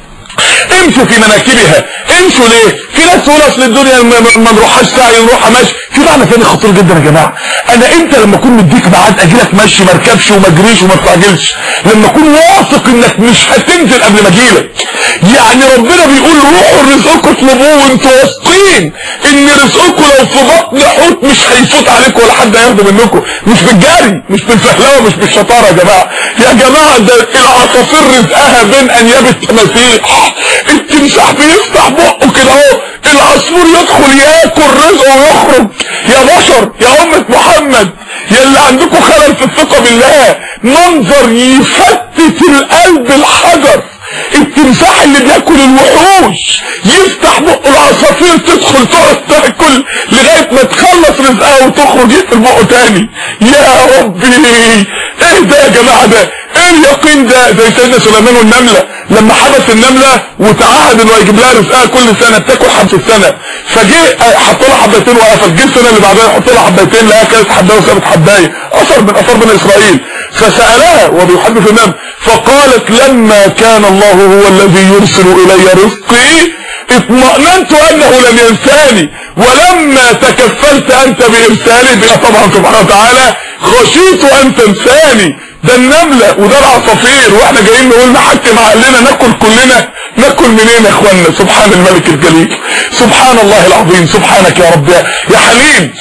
امشوا في مناكبها. امشوا ليه؟ في ناس تقول اصل الدنيا ما نروحهاش سعي نروحها ماشي. في معنى ثاني خطير جدا يا جماعه. انا امتى لما اكون مديك ميعاد اجي لك ماشي ما اركبش وما اجريش وما استعجلش؟ لما اكون واثق انك مش هتنزل قبل ما اجي لك. يعني ربنا بيقول روحوا رزقكم اطلبوه وانتوا واثقين ان رزقكم لو في بطن حوت مش هيفوت عليكم ولا حد هياخده منكم. مش بالجري، مش بالفهلوه، مش بالشطاره يا جماعه. يا جماعه ده العصافير رزقها بين انياب التماسيح. التمساح بيفتح بقه كده اهو، العصفور يدخل ياكل رزقه ويخرج. يا بشر يا امة محمد يا اللي عندكم خلل في الثقة بالله، منظر يفتت القلب الحجر. التمساح اللي بياكل الوحوش يفتح بقه، العصافير تدخل تقعد تاكل لغايه ما تخلص رزقها وتخرج يقفل بقه تاني. يا ربي ايه ده يا جماعه؟ ده ايه اليقين ده؟ زي سيدنا سليمان والنمله لما حبس النمله وتعهد انه يجيب لها رزقها كل سنه بتاكل حبه السنه، فجه حط لها حبتين وقفل. جه السنه اللي بعدها يحط لها حبتين لقاها كانت حبايه وسابت حبايه، اثر من اثار بني اسرائيل. فسالها وبيحدث النمل فقالت لما كان الله هو الذي يرسل الي رزقي اطمأننت انه لم ينساني ولما تكفلت انت بارسالي بها طبعا سبحانه وتعالى خشيت ان تنساني. ده النملة وده العصافير، واحنا جايين نقول نحكم عقلنا ناكل كلنا. ناكل منين يا اخوانا؟ سبحان الملك الجليل، سبحان الله العظيم، سبحانك يا رب يا حليم.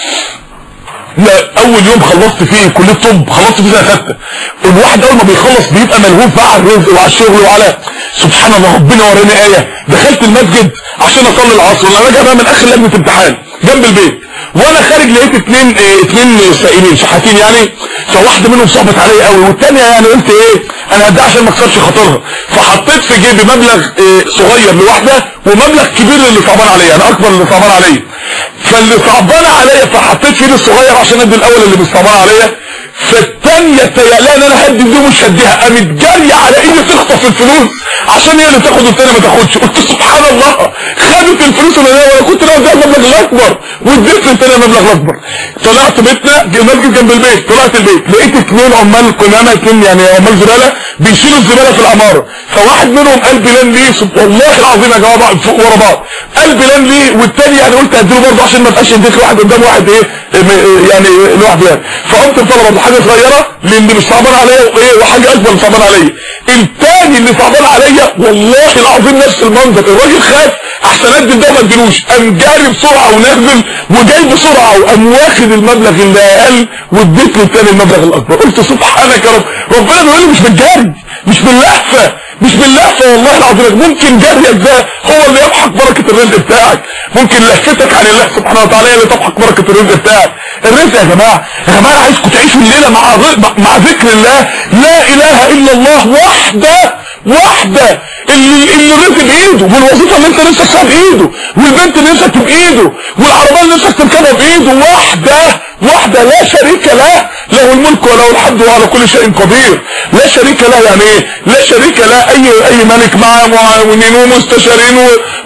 لا اول يوم خلصت فيه كليه طب، خلصت فيه سنه ثالثه. الواحد اول ما بيخلص بيبقى ملهوف بقى على الرزق وعلى الشغل وعلى سبحان الله. ربنا وراني ايه، دخلت المسجد عشان اصلي العصر وانا راجع بقى من اخر لجنه امتحان جنب البيت، وانا خارج لقيت اتنين سائلين شحاتين يعني، فواحده منهم صعبت عليا قوي والثانيه يعني قلت ايه انا هديها عشان ما اكسرش خاطرها، فحطيت في جيبي مبلغ صغير لواحده ومبلغ كبير للي صعبان عليا، انا اكبر اللي صعبان عليا، فاللي صعبان عليا فحطيت في الصغير عشان ادي الاول اللي مش صعبان عليا، فالثانيه تيالها ان انا هدي دي ومش هديها، قامت جاريه على ايدي تخطف الفلوس عشان هي اللي تاخد والثانيه ما تاخدش. قلت سبحان الله، خدت الفلوس اللي انا كنت ناوي اديها المبلغ الاكبر واديت للثانيه المبلغ الاكبر. طلعت بيتنا المسجد جنب البيت، طلعت البيت لقيت اثنين عمال قمامه، اثنين يعني عمال زباله بيشيلوا الزباله في العماره، فواحد منهم قال بلان ليه والله العظيم يا جماعه فوق ورا بعض، قال بلان ليه والثاني يعني قلت اديله برضه عشان ما تبقاش اديت واحد قدام واحد ايه يعني لوحده يعني، فقمت طلبت حاجه صغيره للي مش صعبان عليا وايه وحاجه اكبر صعبان عليا. الثاني اللي صعبان عليا والله العظيم نفس المنظر، الراجل خاف احسن ادي ده ما اديلوش، قام جاري بسرعه ونازل وجاي بسرعه وقام واخد المبلغ اللي اقل واديت للثاني المبلغ الاكبر. قلت سبحانك يا رب، ربنا بيقول لي مش بالجري مش باللهفه، مش باللهفه والله العظيم، ممكن جريك ده هو اللي يمحق بركه الرزق بتاعك، ممكن لهفتك عن الله سبحانه وتعالى هي اللي تمحق بركه الرزق بتاعك. الرزق يا جماعه عايزكم تعيشوا الليله مع ذكر الله، لا اله الا الله وحده اللي الرزق بايده، والوظيفه اللي انت نفسك فيها بايده، والبنت اللي نفسك بايده، والعربيه اللي نفسك تركبها بايده، وحده لا شريك له الملك وله الحمد وعلى كل شيء قدير. لا شريك له يعني ايه؟ لا شريك له اي ملك معاه معاونين ومستشارين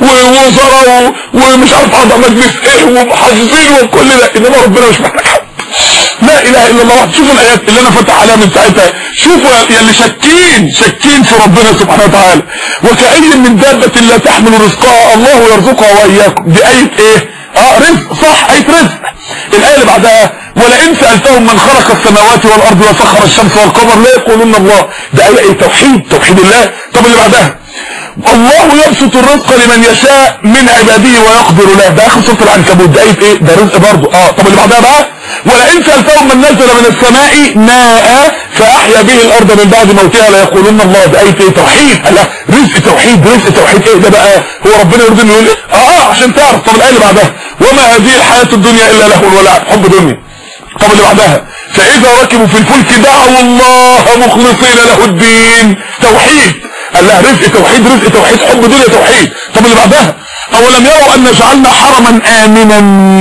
ووزراء ومش عارف اعضاء مجلس ايه ومحافظين وكل ده، انما ربنا مش محتاج حد. لا اله الا الله. شوفوا الايات اللي انا فتح عليها من ساعتها، شوفوا يا اللي شاكين في ربنا سبحانه وتعالى. وكأي من دابة لا تحمل رزقها الله يرزقها واياكم. دي آية ايه؟ رزق، صح، آية رزق. الآية اللي بعدها ولئن سألتهم من خلق السماوات والأرض وسخر الشمس والقمر لا يقولون الله. ده آية ايه؟ توحيد الله. طب اللي بعدها الله يبسط الرزق لمن يشاء من عباده ويقدر له. ده اخر سورة العنكبوت. ده آية ايه؟ ده رزق برضه. طب اللي بعدها بقى ولئن سألتهم من نزل من السماء ماء فأحيا به الأرض من بعد موتها لا يقولون الله. ده آية ايه؟ توحيد. رزق توحيد ايه ده بقى؟ هو ربنا يريد انه يقول عشان تعرف. طب الآية اللي بعدها وما هذه الحياة الدنيا إلا لهو ولعب، حب دنيا. طب اللي بعدها فإذا ركبوا في الفلك دعوا الله مخلصين له الدين. توحيد. الله رزق توحيد حب دنيا توحيد. طب اللي بعدها أولم يروا أن جعلنا حرما آمنا،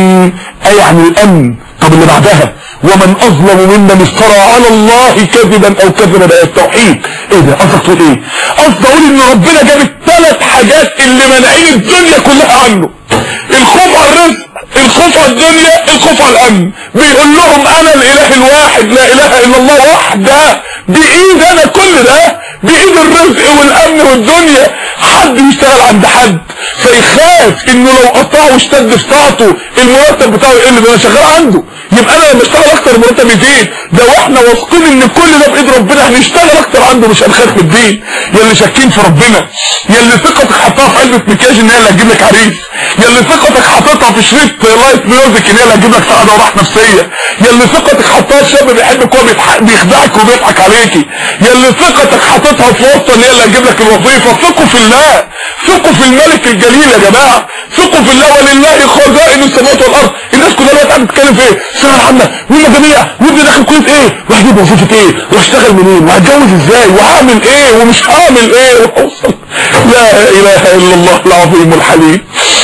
أي يعني الأمن. طب اللي بعدها ومن أظلم ممن افترى على الله كذبا أو كذب بقى التوحيد. ايه ده؟ قصدك تقول ايه؟ قصدي اقول ان ربنا جاب الثلاث حاجات اللي مانعين الدنيا كلها عنه. الخوف على الرزق، الخوف على الدنيا، الخوف على الامن. بيقول لهم انا الاله الواحد لا اله الا الله وحده، بايد انا كل ده، بايد الرزق والامن والدنيا. حد يشتغل عند حد فيخاف انه لو قطعه واشتد في طاعته المرتب بتاعه يقل، ده انا شغال عنده، يبقى انا لما اشتغل اكتر المرتب يزيد. ده واحنا واثقين ان كل ده بايد ربنا، هنشتغل اكتر عنده مش هنخاف من الدين. يا اللي شاكين في ربنا، يا اللي ثقتك حطها في علبه مكياج ان هي اللي هتجيب لك عريس، يا اللي ثقتك حاططها في شريط لايت ميوزك ان هي اللي هتجيب لك سعاده وراحه نفسيه، يا اللي ثقتك حطها في شاب بيحبك وهو بيخدعك وبيضحك عليكي، يا اللي ثقتك حاططها في واسطه ان هي اللي هتجيب لك الوظيفه. ثقوا في الله، ثقوا في الملك الجليل يا جماعه، ثقوا في الله. ولله خزائن السماوات والارض. الناس كلها دلوقتي قاعده تتكلم في ايه؟ الثانويه العامه والمجاميع وابني داخل كليه ايه؟ وهجيب وظيفه ايه؟ وهشتغل منين؟ وهتجوز ازاي؟ وهعمل ايه؟ ومش هعمل ايه؟ وهوصل. لا اله الا الله العظيم الحليم.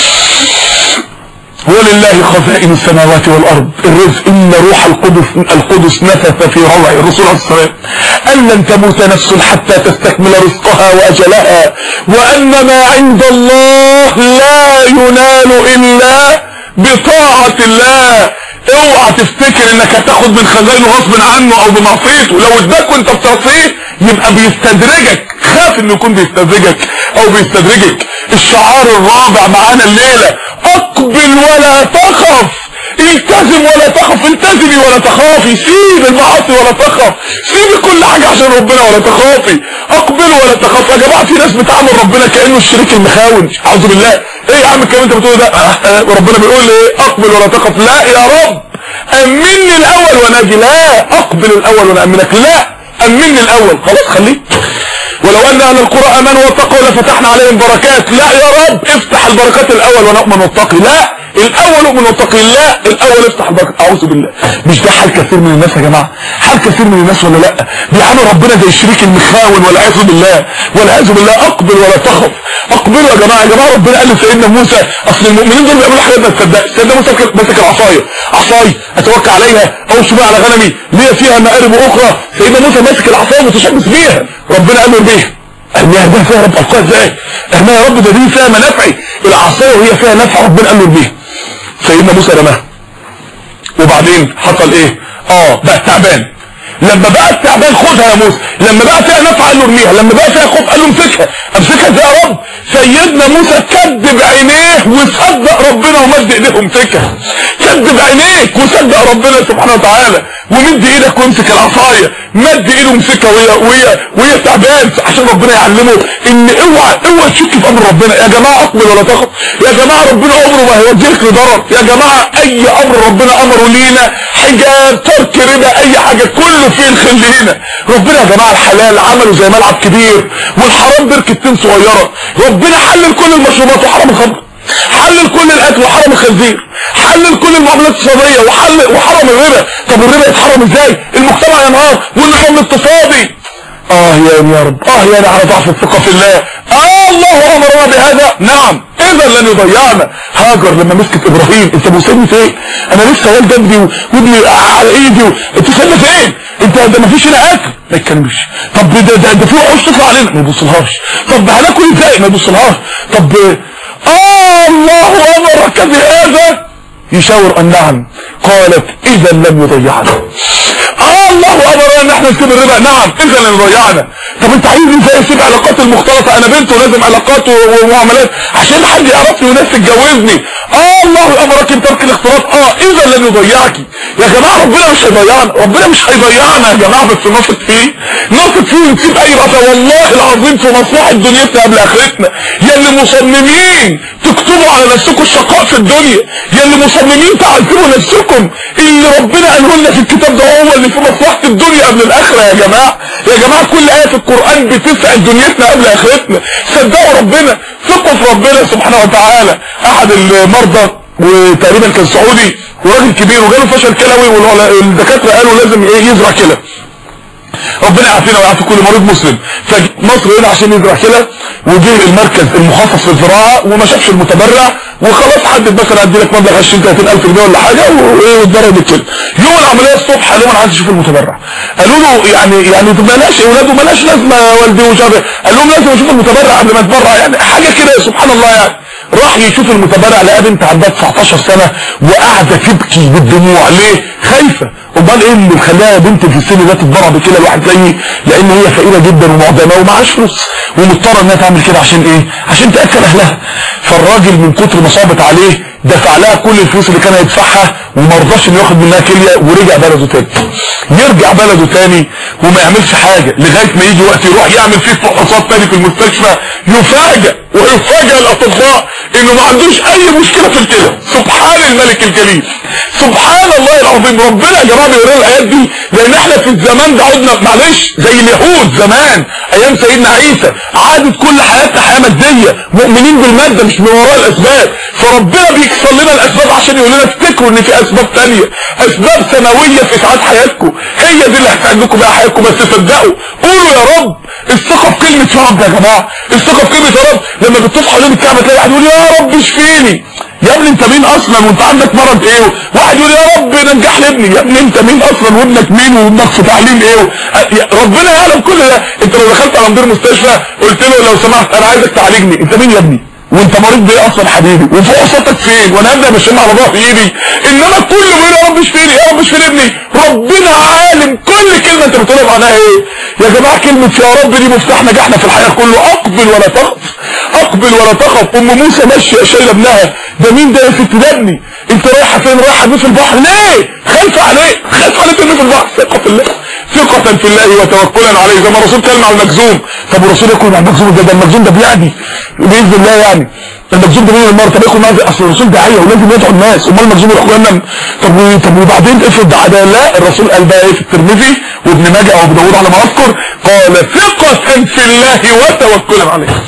ولله خزائن السماوات والارض. الرزق ان روح القدس نفث في روع الرسول عليه الصلاه والسلام ان لن تموت نفس حتى تستكمل رزقها واجلها، وان ما عند الله لا ينال الا بطاعه الله. اوعى تفتكر انك هتاخد من خزائنه غصب عنه او بمعصيته. لو اداك وانت بتعصيه يبقى بيستدرجك، خاف انه يكون بيستدرجك او بيستدرجك. الشعار الرابع معانا الليله اقبل ولا تخف. التزم ولا تخف، التزمي ولا تخافي، سيب المعاصي ولا تخف، سيب كل حاجه عشان ربنا ولا تخافي. اقبل ولا تخف. يا جماعه في ناس بتعامل ربنا كانه الشريك المخاون، اعوذ بالله. ايه يا عم الكلام انت بتقوله ده؟ ربنا بيقول ايه؟ اقبل ولا تخف. لا يا رب امني الاول وانا اجي. لا اقبل الاول وانا امنك. لا امني الاول. خلاص خليك. ولو ان اهل القرى امنوا واتقوا لفتحنا عليهم بركات. لا يا رب افتح البركات الاول وانا اؤمن واتقي. لا الاول اؤمن واتقي. لا الاول افتح البركات. اعوذ بالله. مش ده حال كثير من الناس يا جماعه؟ حال كثير من الناس ولا لا؟ بيعامل ربنا زي الشريك المخاون والعياذ بالله والعياذ بالله. اقبل ولا تخف. اقبلوا يا جماعه. ربنا قال لسيدنا موسى اصل المؤمنين دول بيعملوا حاجات ما تصدقش. سيدنا موسى مسك عصاي اتوكل عليها او شبع على غنمي ليه فيها مآرب اخرى. سيدنا موسى ماسك العصايه متشبث بيها. ربنا قال له بيها ارميها. ده فيها رب القاها ازاي؟ ارميها يا رب، ده دي فيها منافعي. العصايه وهي فيها نفع ربنا قال له بيها. سيدنا موسى رماها. وبعدين حصل ايه؟ بقى تعبان. لما بقى التعبان خدها يا موسى. لما بقى فيها نفع قال له ارميها. لما بقى فيها خوف قال له امسكها. امسكها ازاي يا رب؟ سيدنا موسى كذب عينيه وصدق ربنا ومد ايديه ومسكها. كذب عينيك وصدق ربنا سبحانه وتعالى ومد ايدك وامسك العصايه. مد ايده ومسكها وهي تعبان عشان ربنا يعلمه ان اوعى تشك في امر ربنا. يا جماعه اقبل ولا تخف. يا جماعه ربنا امره ما هيوديك لضرر. يا جماعه اي امر ربنا امره لينا، حجاب، ترك ربا، اي حاجه، كل يعملوا فين خلينا. ربنا يا جماعه الحلال عملوا زي ملعب كبير والحرام بركتين صغيره. ربنا حلل كل المشروبات وحرم الخمر، حلل كل الاكل وحرم الخنزير، حلل كل المعاملات الاقتصاديه وحرم الربا. طب الربا يتحرم ازاي؟ المجتمع ينهار والنظام الاقتصادي. يا رب، يعني على ضعف الثقه في الله. الله امرنا بهذا. نعم، اذا لن يضيعنا. هاجر لما مسكت ابراهيم، انت بوسيبني فين؟ انا لسه والد ابني وابني على ايدي، انت سيبني فين؟ انت ده مفيش هنا اكل، ما يتكلمش. طب ده في وحوش تطلع علينا، ما يبصلهاش. طب هناكل ازاي؟ ما يبصلهاش. طب الله امرك بهذا؟ يشاور النعم. قالت اذا لم يضيعنا. الله امرنا ان احنا نسيب الربا. نعم، اذا لن يضيعنا. طب انت عايزني ازاي اسيب علاقات المختلطه؟ انا بنت ولازم علاقات ومعاملات عشان حد يعرفني وناس تتجوزني. الله امرك بترك الاختلاط. اذا لن يضيعك. يا جماعه ربنا مش هيضيعنا، ربنا مش هيضيعنا يا جماعه، بس نثق فيه، نثق فيه ونسيب اي رأفة. والله العظيم في مصلحه دنيتنا قبل اخرتنا. يا اللي مصممين تكتبوا على نفسكم الشقاء في الدنيا، يا اللي مصممين تعذبوا نفسكم، اللي ربنا قاله لنا في الكتاب ده هو اللي في مصلحه الدنيا قبل الاخره. يا جماعه كل ايه في القران بتسعد دنيتنا قبل اخرتنا. صدقوا ربنا، ثقوا في ربنا سبحانه وتعالى. احد المرضى وتقريبا كان سعودي وراجل كبير وجاله فشل كلوي والدكاتره قالوا لازم يزرع كلى. ربنا يعافينا ويعافي كل مريض مسلم. فمصر هنا عشان يزرع كلى وجه المركز المخصص للزراعه وما شافش المتبرع وخلاص حدد مثلا ادي لك مبلغ 20-30 الف جنيه ولا حاجه واتضرب الكلى. يوم العمليه الصبح قالوا انا عايز اشوف المتبرع. قالوا له يعني بلاش اولاده مالهاش لازمه والدي ومش عارف. قال لهم لازم اشوف المتبرع قبل ما اتبرع، يعني حاجه كده سبحان الله يعني. راح يشوف المتبرع لقى بنت عندها 19 سنه وقاعده تبكي بالدموع. ليه؟ خايفه. امال ايه اللي مخليها بنت في السن ده تتبرع بكده لواحد زيي؟ لان هي فقيره جدا ومعدمه ومعاش فلوس ومضطره انها تعمل كده عشان ايه؟ عشان تاكل اهلها. فالراجل من كتر ما صعبت عليه دفع لها كل الفلوس اللي كان هيدفعها وما رضاش انه ياخد منها كليه ورجع بلده تاني. يرجع بلده تاني وما يعملش حاجه لغايه ما يجي وقت يروح يعمل فيه فحوصات تاني في المستشفى. ويفاجئ الاطباء انه ما عندوش اي مشكله في الكلى. سبحان الملك الجليل، سبحان الله العظيم. ربنا يا جماعه بيورينا الايات دي لان احنا في الزمان ده عدنا معلش زي اليهود زمان ايام سيدنا عيسى، عادت كل حياتنا حياه ماديه، مؤمنين بالماده مش من وراء الاسباب. فربنا بيكسر لنا الاسباب عشان يقول لنا افتكروا ان في اسباب ثانيه، اسباب سماويه في اسعاد حياتكم، هي دي اللي هتساعد لكم بقى حياتكم. بس صدقوا، قولوا يا رب. الثقه في كلمه يا رب يا جماعه، الثقه في كلمه يا رب. لما بتصحى يوم الكعبه تلاقي واحد يقول يا رب اشفيني. يا ابني انت مين اصلا وانت عندك مرض ايه؟ واحد يقول يا رب نجح لابني. يا ابني انت مين اصلا وابنك مين وابنك في تعليم ايه؟ ربنا يعلم كل ده. انت لو دخلت على مدير مستشفى قلت له لو سمحت انا عايزك تعالجني، انت مين يا ابني؟ وانت مريض بايه اصلا حبيبي؟ وفحوصاتك فين؟ وانا ابدا مش على ظهر ايدي. انما كل ما يقول يا رب اشفيني يا رب اشفيني ابني، ربنا عالم كل كلمه انت بتقولها معناها ايه. يا جماعه كلمه يا رب دي مفتاح نجاحنا في الحياه كله. اقبل ولا تخف، اقبل ولا تخف. ام موسى ماشيه شايله ابنها، ده مين ده يا ست؟ ده ابني. انت رايحه فين؟ رايحه ارميه في البحر. ليه؟ خايفه عليه، خايفه عليه ترميه في البحر. ثقه في الله، ثقة في الله وتوكلا عليه. زي ما الرسول كان مع المجزوم. طب الرسول ياكل مع المجزوم ده المجزوم ده بيعدي باذن الله يعني. المجزوم ده مين المرة؟ طب ياكل معاه اصل الرسول داعيه ولازم يدعو الناس. امال المجزوم يروح جهنم؟ طب وبعدين افرض ده لا. الرسول قال بقى ايه في الترمذي وابن ماجه او ابو داوود على ما اذكر؟ قال ثقة في الله وتوكلا عليه.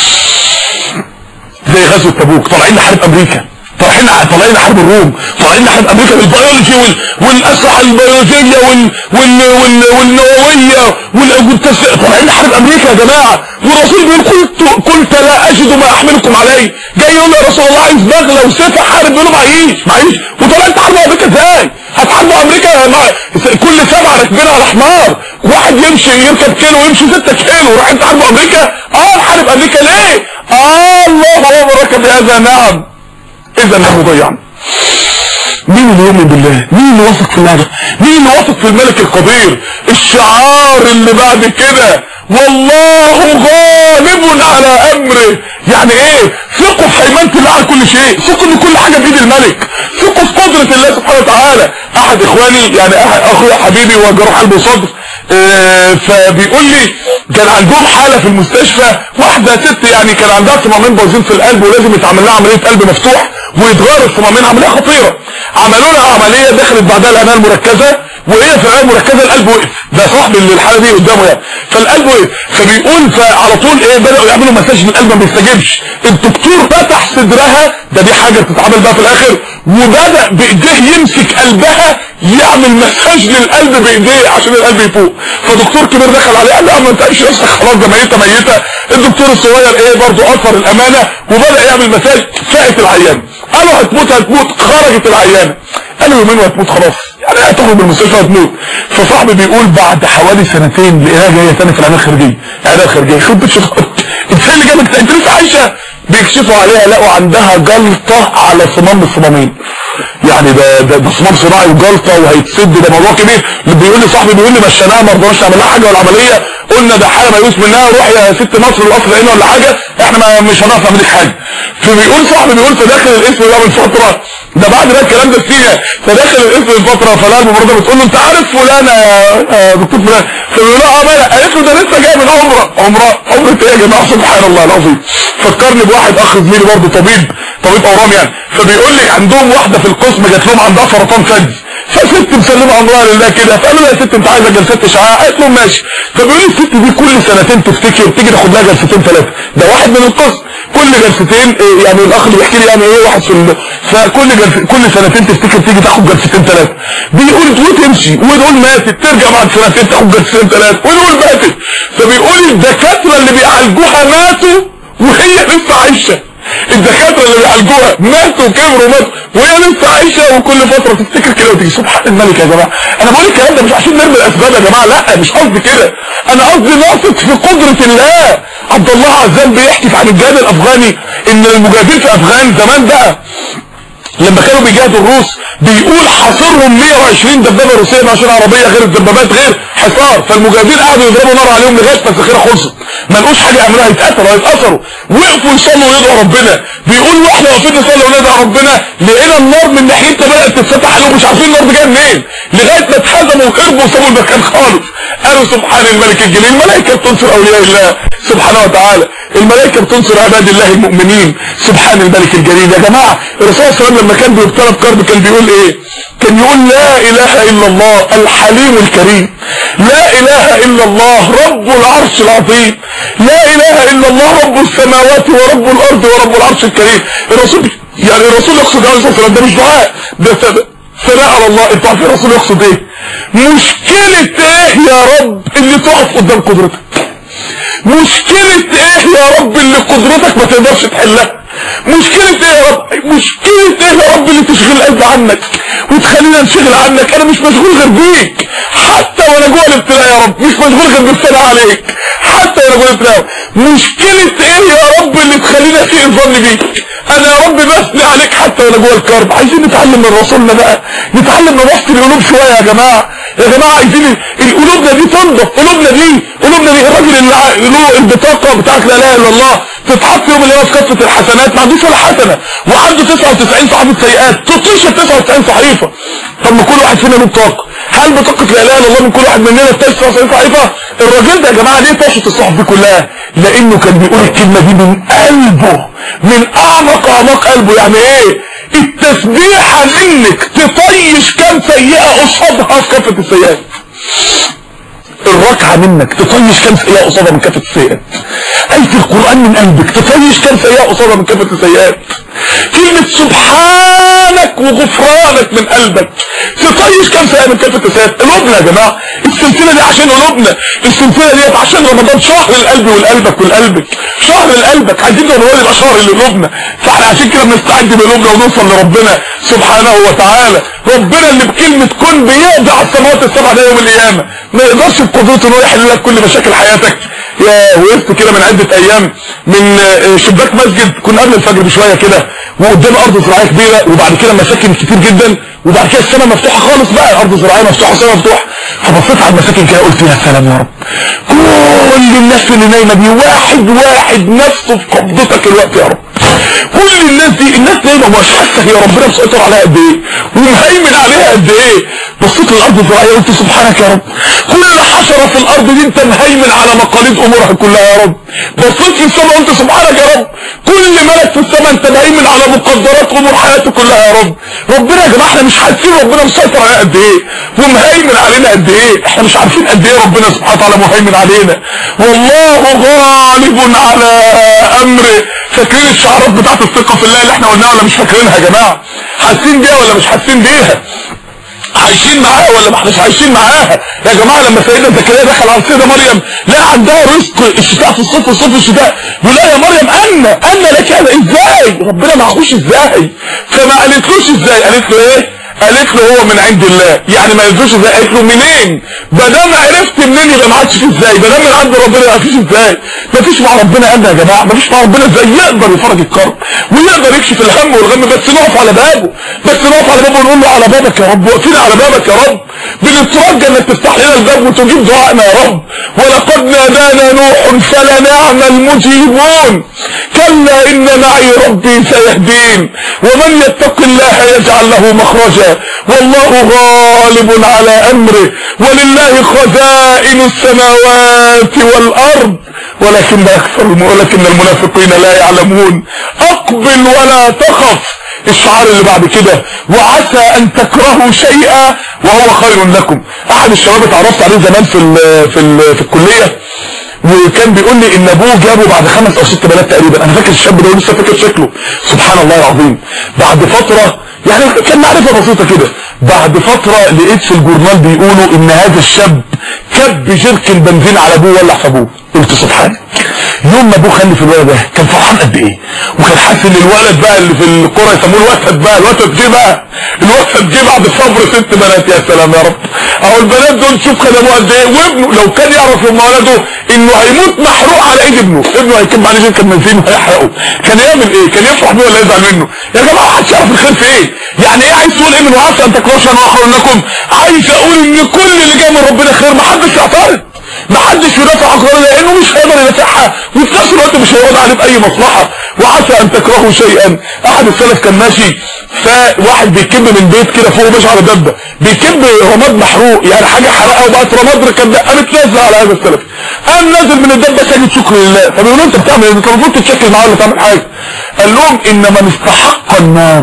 زي غزوة تبوك، طالعين لحرب امريكا، طالعين حرب الروم، طالعين حرب امريكا بالبيولوجي والاسلحه البيولوجيه والنوويه طالعين حرب امريكا يا جماعه. والرسول بيقول قلت لا اجد ما احملكم عليه. جاي يقول يا رسول الله عايز بغله وسيف حارب، بيقول له معيش. وطالعين تحاربوا امريكا ازاي؟ هتحاربوا امريكا كل 7 راكبين على حمار، واحد يركب كيلو ويمشي 6 كيلو، رايحين تحاربوا امريكا؟ نحارب امريكا ليه؟ الله امرك بهذا. نعم اذا لم يضيعنا. مين اللي يؤمن بالله؟ مين اللي واثق في الله ده؟ مين اللي واثق في الملك القدير؟ الشعار اللي بعد كده والله غالب على امره. يعني ايه؟ ثقوا في هيمنه الله على كل شيء، ثقوا ان كل حاجه بايد الملك، ثقوا في قدره الله سبحانه وتعالى. احد اخواني يعني اخويا حبيبي وجراح قلب وصدر فبيقول لي كان عندهم حاله في المستشفى، واحده ست يعني كان عندها صمامين بايظين في القلب ولازم يتعمل لها عمليه قلب مفتوح ويتغير الصمامين، عمليه خطيره. عملوا لها عمليه، دخلت بعدها العنايه المركزه وهي في العياده مركزه القلب وقف. ده صاحبي اللي الحاله دي قدامه يعني، فالقلب وقف. فبيقول فعلى طول ايه بداوا يعملوا مساج للقلب ما بيستجيبش. الدكتور فتح صدرها، دي حاجه بتتعمل بقى في الاخر، وبدا بايديه يمسك قلبها يعمل مساج للقلب بايديه عشان القلب يفوق. فدكتور كبير دخل عليه قال له ما تقلقش نفسك خلاص ده ميته. الدكتور الصغير ايه برضه اثر الامانه وبدا يعمل مساج. فاقت العيانه، قالوا هتموت. خرجت العيانه، قالوا يومين وهتموت خلاص يعني هتخرج من المستشفى هتموت. فصاحبي بيقول بعد حوالي سنتين لقيناها جايه تاني في العياده الخارجيه. العياده الخارجيه يخرب بيت شطارتك، انت اللي جابك انت لسه عايشه. بيكشفوا عليها لقوا عندها جلطه على صمام الصمامين. يعني ده صمام صناعي وجلطه وهيتسد، ده موضوع كبير. بيقول لي صاحبي بيقول لي مشيناها ما رضناش نعمل لها حاجه ولا عمليه، قلنا ده حاله ميؤوس منها، روح يا ست مصر القصر هنا ولا حاجه احنا مش هنعرف نعمل لك حاجه. فبيقول صاحبي بيقول فداخل الاسم ده من فتره، ده بعد ما الكلام ده فيها، فداخل الاسم من فتره فلقى الممرضه بتقول له انت عارف فلانه يا دكتور فلان؟ فبيقول لها اه قالت له ده لسه جاي من عمره ايه يا جماعه سبحان الله العظيم. فكرني بواحد اخ زميلي برضه طبيب اورام يعني، فبيقول لي عندهم واحده في القسم جات لهم عندها سرطان ثدي، فست مسلمه امرها لله كده، فقالوا لها يا ست انت عايزه جلسات اشعاع؟ قالت لهم ماشي. فبيقول لي الست دي كل سنتين تفتكر تيجي تاخد لها جلستين ثلاثه، ده واحد من القسم كل جلستين يعني الاخ اللي بيحكي لي يعني ايه واحد فكل كل سنتين تفتكر تيجي تاخد جلستين ثلاثه. بيقول وتمشي ونقول ماتت، ترجع بعد سنتين تاخد جلستين ثلاثه ونقول ماتت. فبيقول الدكاتره اللي بيعالجوها ماتوا وهي لسه عايشه. الدكاتره اللي بيعالجوها ماتوا وكبروا وهي لسه عايشه، وكل فتره تفتكر كده وتيجي. سبحان الملك يا جماعه. انا بقول الكلام ده مش عشان نرمي الاسباب يا جماعه، لا مش قصدي كده، انا قصدي نثق في قدره الله. عبد الله عزام بيحكي عن الجهاد الافغاني ان المجاهدين في افغان زمان بقى لما كانوا بيجاهدوا الروس بيقول حاصرهم 120 دبابه روسيه 120 عربيه غير الدبابات غير حصار. فالمجاهدين قعدوا يضربوا نار عليهم لغايه ما الذخيره خلصت، ما لقوش حاجه يعملوها، هيتاثروا. وقفوا يصلوا ويدعوا ربنا. بيقول واحنا واقفين نصلي وندعو ربنا لقينا النار من ناحيتنا بدات تتفتح عليهم، مش عارفين النار دي جايه منين، لغايه ما اتهزموا وهربوا وسابوا المكان خالص. قالوا سبحان الملك الجليل. الملائكه بتنصر اولياء الله سبحانه وتعالى، الملائكه بتنصر عباد الله المؤمنين. سبحان الملك الجليل يا جماعه. الرسول صلى الله عليه وسلم لما كان بيبتلى بكرب كان بيقول ايه؟ كان يقول لا اله الا الله الحليم الكريم، لا اله الا الله رب العرش العظيم، لا اله الا الله رب السماوات ورب الارض ورب العرش الكريم. الرسول يقصد عليه الصلاه والسلام، ده مش دعاء، ده ثناء على الله. انتوا عارفين الرسول يقصد ايه؟ مشكله ايه يا رب اللي تقف قدام قدرتك؟ مشكله ايه يا رب اللي قدرتك ما تقدرش تحلها؟ مشكلة ايه يا رب؟ مشكلة ايه يا رب اللي تشغل قلبي عنك وتخلينا نشغل عنك؟ انا مش مشغول غير بيك، حتى وانا جوه الابتلاء يا رب مش مشغول غير بالثناء عليك، حتى وانا جوه الابتلاء. مشكلة ايه يا رب اللي تخلينا في الظن بيك؟ انا يا رب بثني عليك حتى وانا جوه الكرب. عايزين نتعلم من رسولنا بقى، نتعلم نبسط القلوب شويه يا جماعه. عايزين قلوبنا دي تنضف، قلوبنا دي الراجل اللي له البطاقه بتاعت لا اله الا الله تتحط يوم القيامه في كفه الحسنات ما عندوش ولا حسنه، وعنده 99 صحيفه سيئات تطيش ال 99 صحيفه. طب ما كل واحد فينا له بطاقه، هل بطاقه لا اله الا الله من كل واحد مننا تطيش 99 صحيفه؟ الراجل ده يا جماعه ليه طاشت الصحف دي كلها؟ لانه كان بيقول الكلمه دي من قلبه، من اعمق قلبه. يعني ايه؟ التسبيحه منك تطيش كام سيئه قصادها في كافه السيئات. الركعه منك تطيش كام سيئه قصادها من كافه السيئات. آية القرآن من قلبك تطيش كام سيئه قصادها من كافه السيئات. كلمة سبحانك وغفرانك من قلبك تطيش كام سيئه من كافه السيئات. قلوبنا يا جماعه، السلسله دي عشان قلوبنا، السلسله دي عشان رمضان شهر القلب والقلبك شهر القلبك. عايزين رمضان يبقى شهر لقلوبنا، فاحنا عشان كده بنستعد بقلوبنا ونوصل لربنا سبحانه وتعالى. ربنا اللي بكلمه كن بيقضي على السماوات السبع ده يوم القيامه، ما يقدرش بقدرته انه يحل لك كل مشاكل حياتك. يا وقفت كده من عده ايام من شباك مسجد، كنا قبل الفجر بشويه كده، وقدام ارض زراعيه كبيره، وبعد كده مساكن كتير جدا، وبعد كده السماء مفتوحه خالص بقى، ارض زراعيه مفتوحه السماء مفتوحه. فبصيت على المساكن كده قلت يا سلام يا رب، كل الناس اللي نايمه دي واحد نفسه في قبضتك الوقت يا رب، كل الناس دي نايمه ومش حاسه هي ربنا مسيطر عليها قد ايه ومهيمن عليها قد ايه. بصيت للارض الزراعيه قلت سبحانك يا رب، كل حشره في الارض دي انت مهيمن على مقاليد امورها كلها يا رب. بصيت في السماء قلت سبحانك يا رب، كل ملك في السماء انت مهيمن على مقدرات امور حياته كلها يا رب. ربنا يا جماعه احنا مش حاسين ربنا مسيطر علينا قد ايه ومهيمن علينا قد ايه، احنا مش عارفين قد ايه ربنا سبحانه وتعالى مهيمن علينا. والله غالب على امره. فاكرين الشعارات بتاعت الثقه في الله اللي احنا قلناها ولا مش فاكرينها يا جماعه؟ حاسين بيها ولا مش حاسين بيها؟ عايشين معاها ولا ما احناش عايشين معاها يا جماعه؟ لما سيدنا زكريا دخل على السيده مريم لقى عندها رزق الشتاء في الصيف والصيف في الشتاء، يقول لها يا مريم ان لك هذا؟ ازاي ربنا معهوش ازاي؟ فما قالتلوش ازاي، قالت له ايه؟ قالت له هو من عند الله. يعني ما قالتلوش ازاي، قالت له منين؟ بدام عرفت منين يبقى ما عادش في ازاي، بدام من عند ربنا يبقى فيش ازاي. ما فيش مع ربنا امن يا جماعه، ما فيش مع ربنا ازاي يقدر يفرج الكرب ويقدر يكشف الهم والغم، بس نقف على بابه، بس نقف على بابه ونقول له على بابك يا رب، واقفين على بابك يا رب، بنترجى انك تفتح لنا الباب وتجيب دعائنا يا رب. ولقد نادانا نوح فلنعم المجيبون كلا ان معي ربي سيهدين ومن يتق الله يجعل له مخرجا والله غالب على امره ولله خزائن السماوات والارض ولكن المنافقين لا يعلمون. اقبل ولا تخف. الشعار اللي بعد كده وعسى ان تكرهوا شيئا وهو خير لكم. احد الشباب اتعرفت عليه زمان في الكليه، وكان بيقول لي ان ابوه جابه بعد 5 أو 6 بنات تقريبا. انا فاكر الشاب ده لسه فاكر شكله، سبحان الله العظيم. بعد فتره يعني كان معرفه بسيطه كده، بعد فتره لقيت في الجورنال بيقولوا ان هذا الشاب كب جركن بنزين على ابوه ولع في ابوه. قلت سبحان. يوم ما ابوه خلف الولد ده كان فرحان قد ايه، وكان حاسس ان الولد بقى اللي في القرى يسموه الوسد بقى، الوسد جه بقى، الوسد جه بعد صبر 6 بنات. يا سلام يا رب. اهو البنات دول شوف خدموه قد ايه. وابنه لو كان يعرف يوم ولده انه هيموت محروق على ايد ابنه هيكب عليه جركن بنزين وهيحرقه، كان يعمل ايه؟ كان يفرح بيه ولا يزعل منه؟ يا جماعه محدش يعرف الخير في ايه. يعني ايه عايز تقول ايه من وعسى ان تكرهوا شيئا وهو خير لكم؟ عايز اقول ان كل اللي جاي من ربنا خير، محدش يعترض، محدش يدافع عن قراره لانه مش هيقدر يدافعها، وفي نفس الوقت مش هيقعد عليه باي مصلحه. وعسى ان تكرهوا شيئا. احد السلف كان ماشي فواحد بيكب من بيت كده فوق ماشي على دبه، بيكب رماد محروق، يعني حاجه حرقها وبقت رماد ركب، قامت نازله على هذا السلف، قام نازل من الدبه ساجد شكر لله. فبيقولوا انت بتعمل ايه؟ انت المفروض تتشكل معاه ولا تعمل حاجه؟ قال لهم ان من استحق النار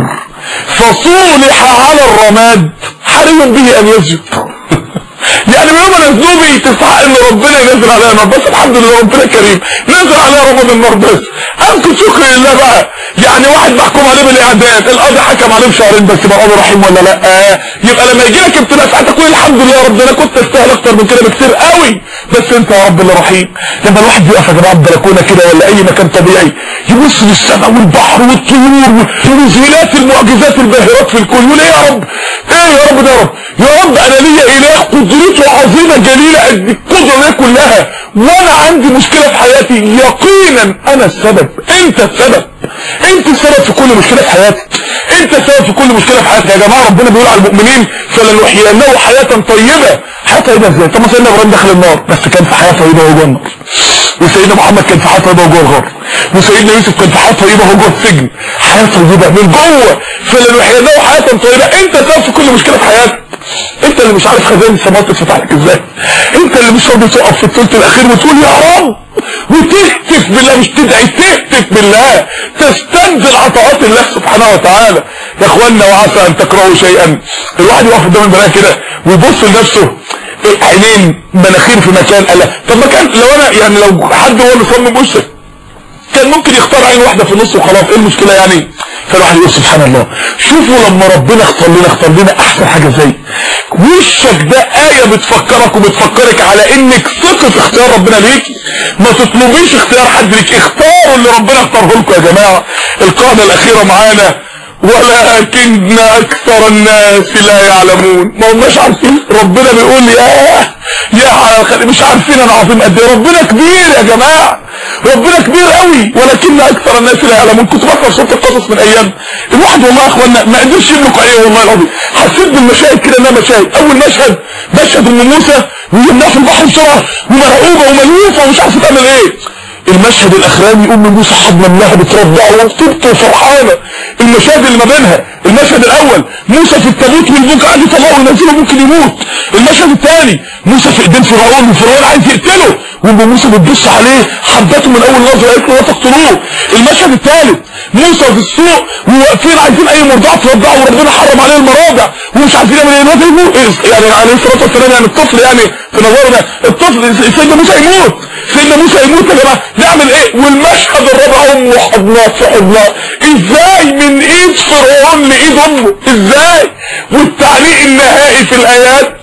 فصولح على الرماد حري به ان يسجد. يعني من يوم نزلوبي تستحق ان ربنا ينزل عليها نار، بس الحمد لله ربنا كريم نزل عليها رمضان النار بس. انكم شكر لله بقى. يعني واحد محكوم عليه بالاعدام، القاضي حكم عليه بشهرين بس، بقى الله رحيم ولا لا؟ يبقى لما يجي لك ابتلاء ساعتها تقول الحمد لله يا رب، انا كنت استاهل اكتر من كده بكتير قوي، بس انت يا رب اللي رحيم. لما الواحد بيقف يا جماعه البلكونه كده ولا اي مكان طبيعي يبص للسماء والبحر والطيور والمذهلات المعجزات الباهرات في الكون، يقول ايه يا رب؟ ايه يا رب ده يا رب؟ يا رب انا ليا اله قدرته عظيمه جليله قد القدره دي كلها، وانا عندي مشكله في حياتي، يقينا انا السبب، انت السبب، انت السبب في كل مشكله في حياتك، انت السبب في كل مشكله في حياتك. يا جماعه ربنا بيقول على المؤمنين فلنحيينه حياه طيبه. حياه طيبه ازاي؟ طب ما سيدنا ابراهيم دخل النار بس كان في حياه طيبه وهو جوه النار، وسيدنا محمد كان في حياه طيبه وهو جوه الغار، وسيدنا يوسف كان في حياه طيبه وهو جوه السجن، حياه طيبه من جوه. فلنحيينه حياه طيبه. انت السبب في كل مشكله في حياتك، انت اللي مش عارف خزائن السماوات تتفتح لك ازاي، انت اللي مش راضي تقف في الثلث الاخير وتقول يا رب وتهتف بالله، مش تدعي، تهتف بالله، تستنزل عطاءات الله سبحانه وتعالى. يا اخوانا وعسى ان تكرهوا شيئا. الواحد يقف قدام المرايه كده ويبص لنفسه، عينين مناخير في مكان، قال طب ما كان لو انا يعني لو حد هو اللي صمم وشك كان ممكن يختار عين واحده في النص وخلاص، ايه المشكله يعني؟ فالواحد يقول سبحان الله. شوفوا لما ربنا اختار لنا احسن حاجه ازاي. وشك ده آية بتفكرك وبتفكرك على انك ثقة في اختيار ربنا ليك، ما تطلبيش اختيار حد ليك، اختاروا اللي ربنا اختاره لكم يا جماعة. القاعدة الاخيرة معانا ولكن اكثر الناس لا يعلمون. ما هماش عارفين. ربنا بيقول يا مش عارفين انا عظيم قد ايه. ربنا كبير يا جماعة، ربنا كبير قوي، ولكن اكثر الناس لا يعلمون. كنت بقرا سوره القصص من ايام، الواحد والله يا اخوانا ما قدرش يملك عينه والله العظيم. حسيت بالمشاهد كده انها مشاهد. اول مشهد ام موسى ويمنع في البحر بسرعه ومرعوبه وملهوفه ومش عارفه تعمل ايه. المشهد الاخراني ام موسى حضن امها بترضعه وبتبكي وفرحانه. المشاهد اللي ما بينها، المشهد الاول موسى في التابوت والبوك قاعد يطلعه وينزله ممكن يموت. المشهد الثاني موسى في ايدين فرعون وفرعون عايز يقتله وام موسى بتبص عليه حبته من اول نظره قالت له لا تقتلوه. المشهد الثالث موسى في السوق وواقفين عايزين اي مرضعه ترضعه وربنا حرم عليه المراضع ومش عارفين يعمل ايه الواد يموت يعني عليه الصلاه والسلام يعني الطفل يعني في نظرنا الطفل سيدنا موسى يموت. سيدنا موسى يموت يا جماعه نعمل ايه؟ والمشهد الرابع امه حضنها في حضنها. ازاي من ايد فرعون لايد امه؟ ازاي؟ والتعليق النهائي في الايات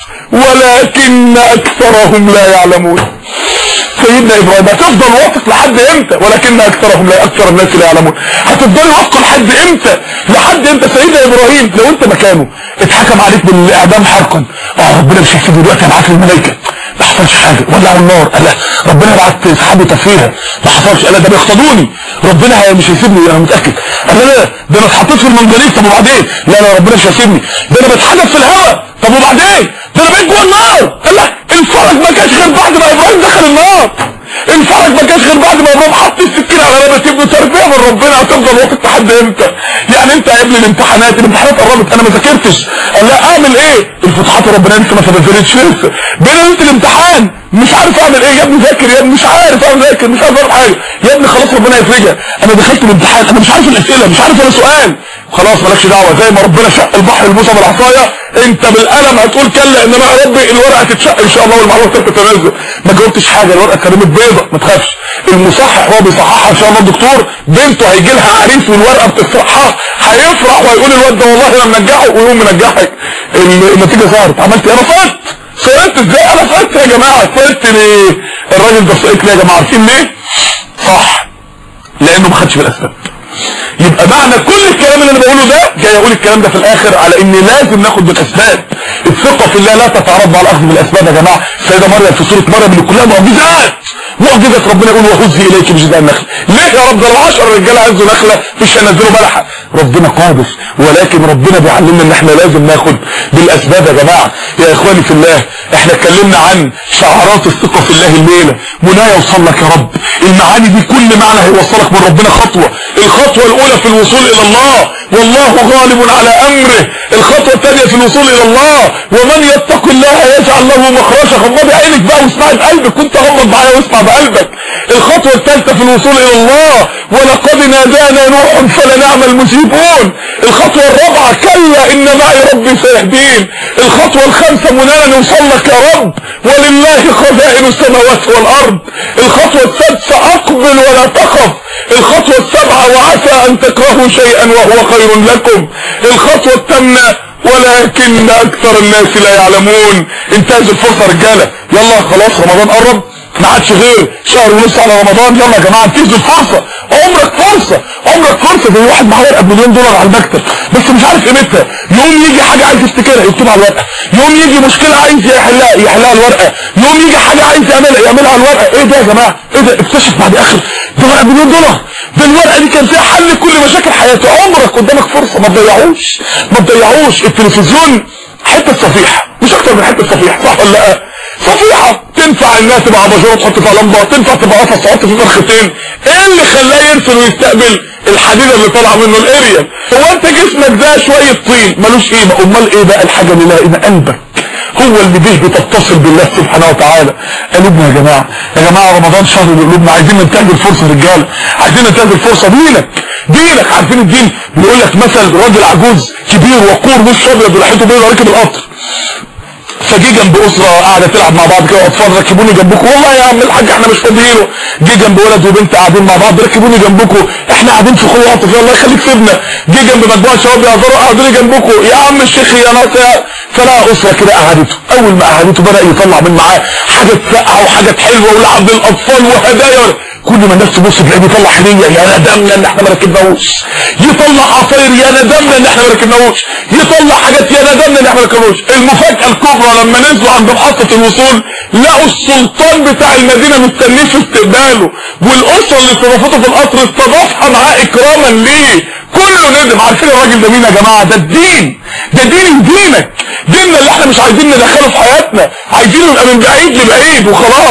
ولكن اكثرهم لا يعلمون. سيدنا ابراهيم هتفضل واثق لحد امتى؟ ولكن اكثرهم لا اكثر الناس لا يعلمون. هتفضل واثق لحد امتى؟ لحد امتى؟ سيدنا ابراهيم لو انت مكانه اتحكم عليك بالاعدام حرقا ربنا مش هيسيب دلوقتي هيبعت الملائكه ما حصلش حاجه ولعوا النار قال ربنا بعت سحابه تفريها ما حصلش قال ده بيقتضوني ربنا مش هيسيبني انا متاكد قال لا ده انا اتحطيت في المنجنيق طب وبعدين لا ربنا مش هيسيبني ده انا بتحدف في الهواء طب وبعدين ده انا بقيت جوه النار قال الفرج ما كانش غير بعد ما ابراهيم دخل النار. الفرج ما كانش غير بعد ما ابراهيم حط السكينه على رقبه ابنه. تربيه من ربنا هتفضل واثق لحد امتى؟ يعني انت يا ابني الامتحانات قربت انا ما ذاكرتش قال لا اعمل ايه؟ الفتوحات ربنا لسه ما تنزلتش لسه بين ليله الامتحان مش عارف اعمل ايه يا ابني ذاكر يا ابني مش عارف اذاكر مش عارف اعمل حاجه يا ابني خلاص ربنا يفرجها انا دخلت الامتحان انا مش عارف الاسئله مش عارف ولا سؤال خلاص مالكش دعوه زي ما ربنا شق البحر لموسى بالعصايه انت بالقلم هتقول كلا انما يا ربي الورقه تتشق ان شاء الله والمعلومات تتنزل. ما جاوبتش حاجه الورقه كانت بيضه ما تخافش المصحح هو بيصححها ان شاء الله الدكتور بنته هيجي لها عريس والورقه بتصحح هيفرح وهيقول الواد ده والله انا منجحه ويقوم منجحك. النتيجه ظهرت عملت ايه؟ انا سقطت ازاي؟ انا سقطت يا جماعه سقطت ليه؟ الراجل ده سقط ليه يا جماعه؟ عارفين ليه؟ صح لانه ما خدش بالاسباب. يبقى معنى كل الكلام اللي انا بقوله ده جاي اقول الكلام ده في الاخر على ان لازم ناخد بالاسباب. الثقه في الله لا تتعرض على الاخذ بالاسباب يا جماعه. السيده مريم في سوره مريم اللي كلها معجزات معجزه ربنا يقول وهزي اليك بجذع النخل. ليه يا رب ده لو 10 رجاله عزوا نخله مش هينزلوا بلحه. ربنا قادر ولكن ربنا بيعلمنا ان احنا لازم ناخد بالاسباب يا جماعه. يا اخواني في الله احنا اتكلمنا عن شعارات الثقه في الله الليله منايا يوصل لك يا رب. المعاني دي كل معنى هيوصلك من ربنا خطوه. الخطوه الاولى في الوصول الى الله والله غالب على امره. الخطوه الثانيه في الوصول الى الله ومن يتق الله يجعل له مخرجا. غمضي عينك بقى واسمعي بقلبك وانت غمض معايا واسمع بقلبك. الخطوه الثالثه في الوصول الى الله ولقد نادانا نوح فلنعم المجيبون. الخطوه الرابعه كلا ان معي ربي سيهدين. الخطوه الخامسه منانا نوصل لك يا رب ولله خزائن السماوات والارض. الخطوه السادسه اقبل ولا تخف. الخطوه السابعه وعسى ان تكرهوا شيئا وهو خير لكم. الخطوه الثامنه ولكن اكثر الناس لا يعلمون. انتهزوا الفرصه رجاله يلا خلاص رمضان قرب ما عادش غير شهر ونص على رمضان. يلا يا جماعه انتهزوا الفرصه. عمرك فرصه. زي واحد معاه ورقه بمليون دولار على المكتب بس مش عارف قيمتها. يوم يجي حاجه عايز يفتكرها يكتبها على الورقه. يوم يجي مشكله عايز يحلها على الورقه. يوم يجي حاجه عايز يعملها على الورقه. ايه ده يا جماعه؟ ايه ده؟ اكتشف بعد اخر ده ورقه بمليون دولار. ده الورقه دي كان فيها حل كل مشاكل حياته. عمرك قدامك فرصه ما تضيعوش. التلفزيون حته صفيحه مش اكتر من حته صفيحه صح ولا لا؟ صفيحه تنفع انها تبقى اباجوره تحط فيها لمبه تنفع تبقى قفص تحط فيه فرختين. ايه اللي خلاه يرسل ويستقبل؟ الحديده اللي طالعه منه الاريال. هو انت جسمك ده شويه طين ملوش قيمه. امال ايه بقى الحاجه اللي لها قيمه؟ قلبك هو اللي به بتتصل بالله سبحانه وتعالى. قلوبنا يا جماعه رمضان شهر قلوبنا. عايزين ننتهز الفرصه رجاله عايزين ننتهز الفرصه. دينك عارفين الدين بيقول لك مثل راجل عجوز كبير وقور وش ابيض ولحيته بيضاء راكب القطر فجي جنب اسره قاعده تلعب مع بعض كده واطفال ركبوني جنبكم. والله يا عم الحاج احنا مش فاضيين. جه جنب ولد وبنت قاعدين مع بعض ركبوني جنبكم احنا قاعدين في خلوه عاطفيه الله يخليك سيبنا. جه جنب مجموعه شباب بيهزروا قاعدين جنبكم يا عم الشيخ يا ناصر. فلا اسره كده قعدته. اول ما قعدته بدا يطلع من معاه حاجات ساقعه وحاجات حلوه ولعب للاطفال وهدايا. كل ما الناس تبص تلاقيه بيطلع هديه يا ندمنا ان احنا ما ركبناهوش. يطلع عصاير يا ندمنا ان احنا ما ركبناهوش. يطلع حاجات يا ندمنا ان احنا ما ركبناهوش. المفاجاه الكبرى لما نزلوا عند محطه الوصول لقوا السلطان بتاع المدينه مستنيه في استقباله والاسره اللي استضافته في القطر استضافها معاه اكراما ليه. كله ندم. عارفين الراجل ده مين يا جماعه؟ ده الدين. ده دينك. ديننا اللي احنا مش عايزين ندخله في حياتنا عايزينه يبقى من بعيد لبعيد وخلاص.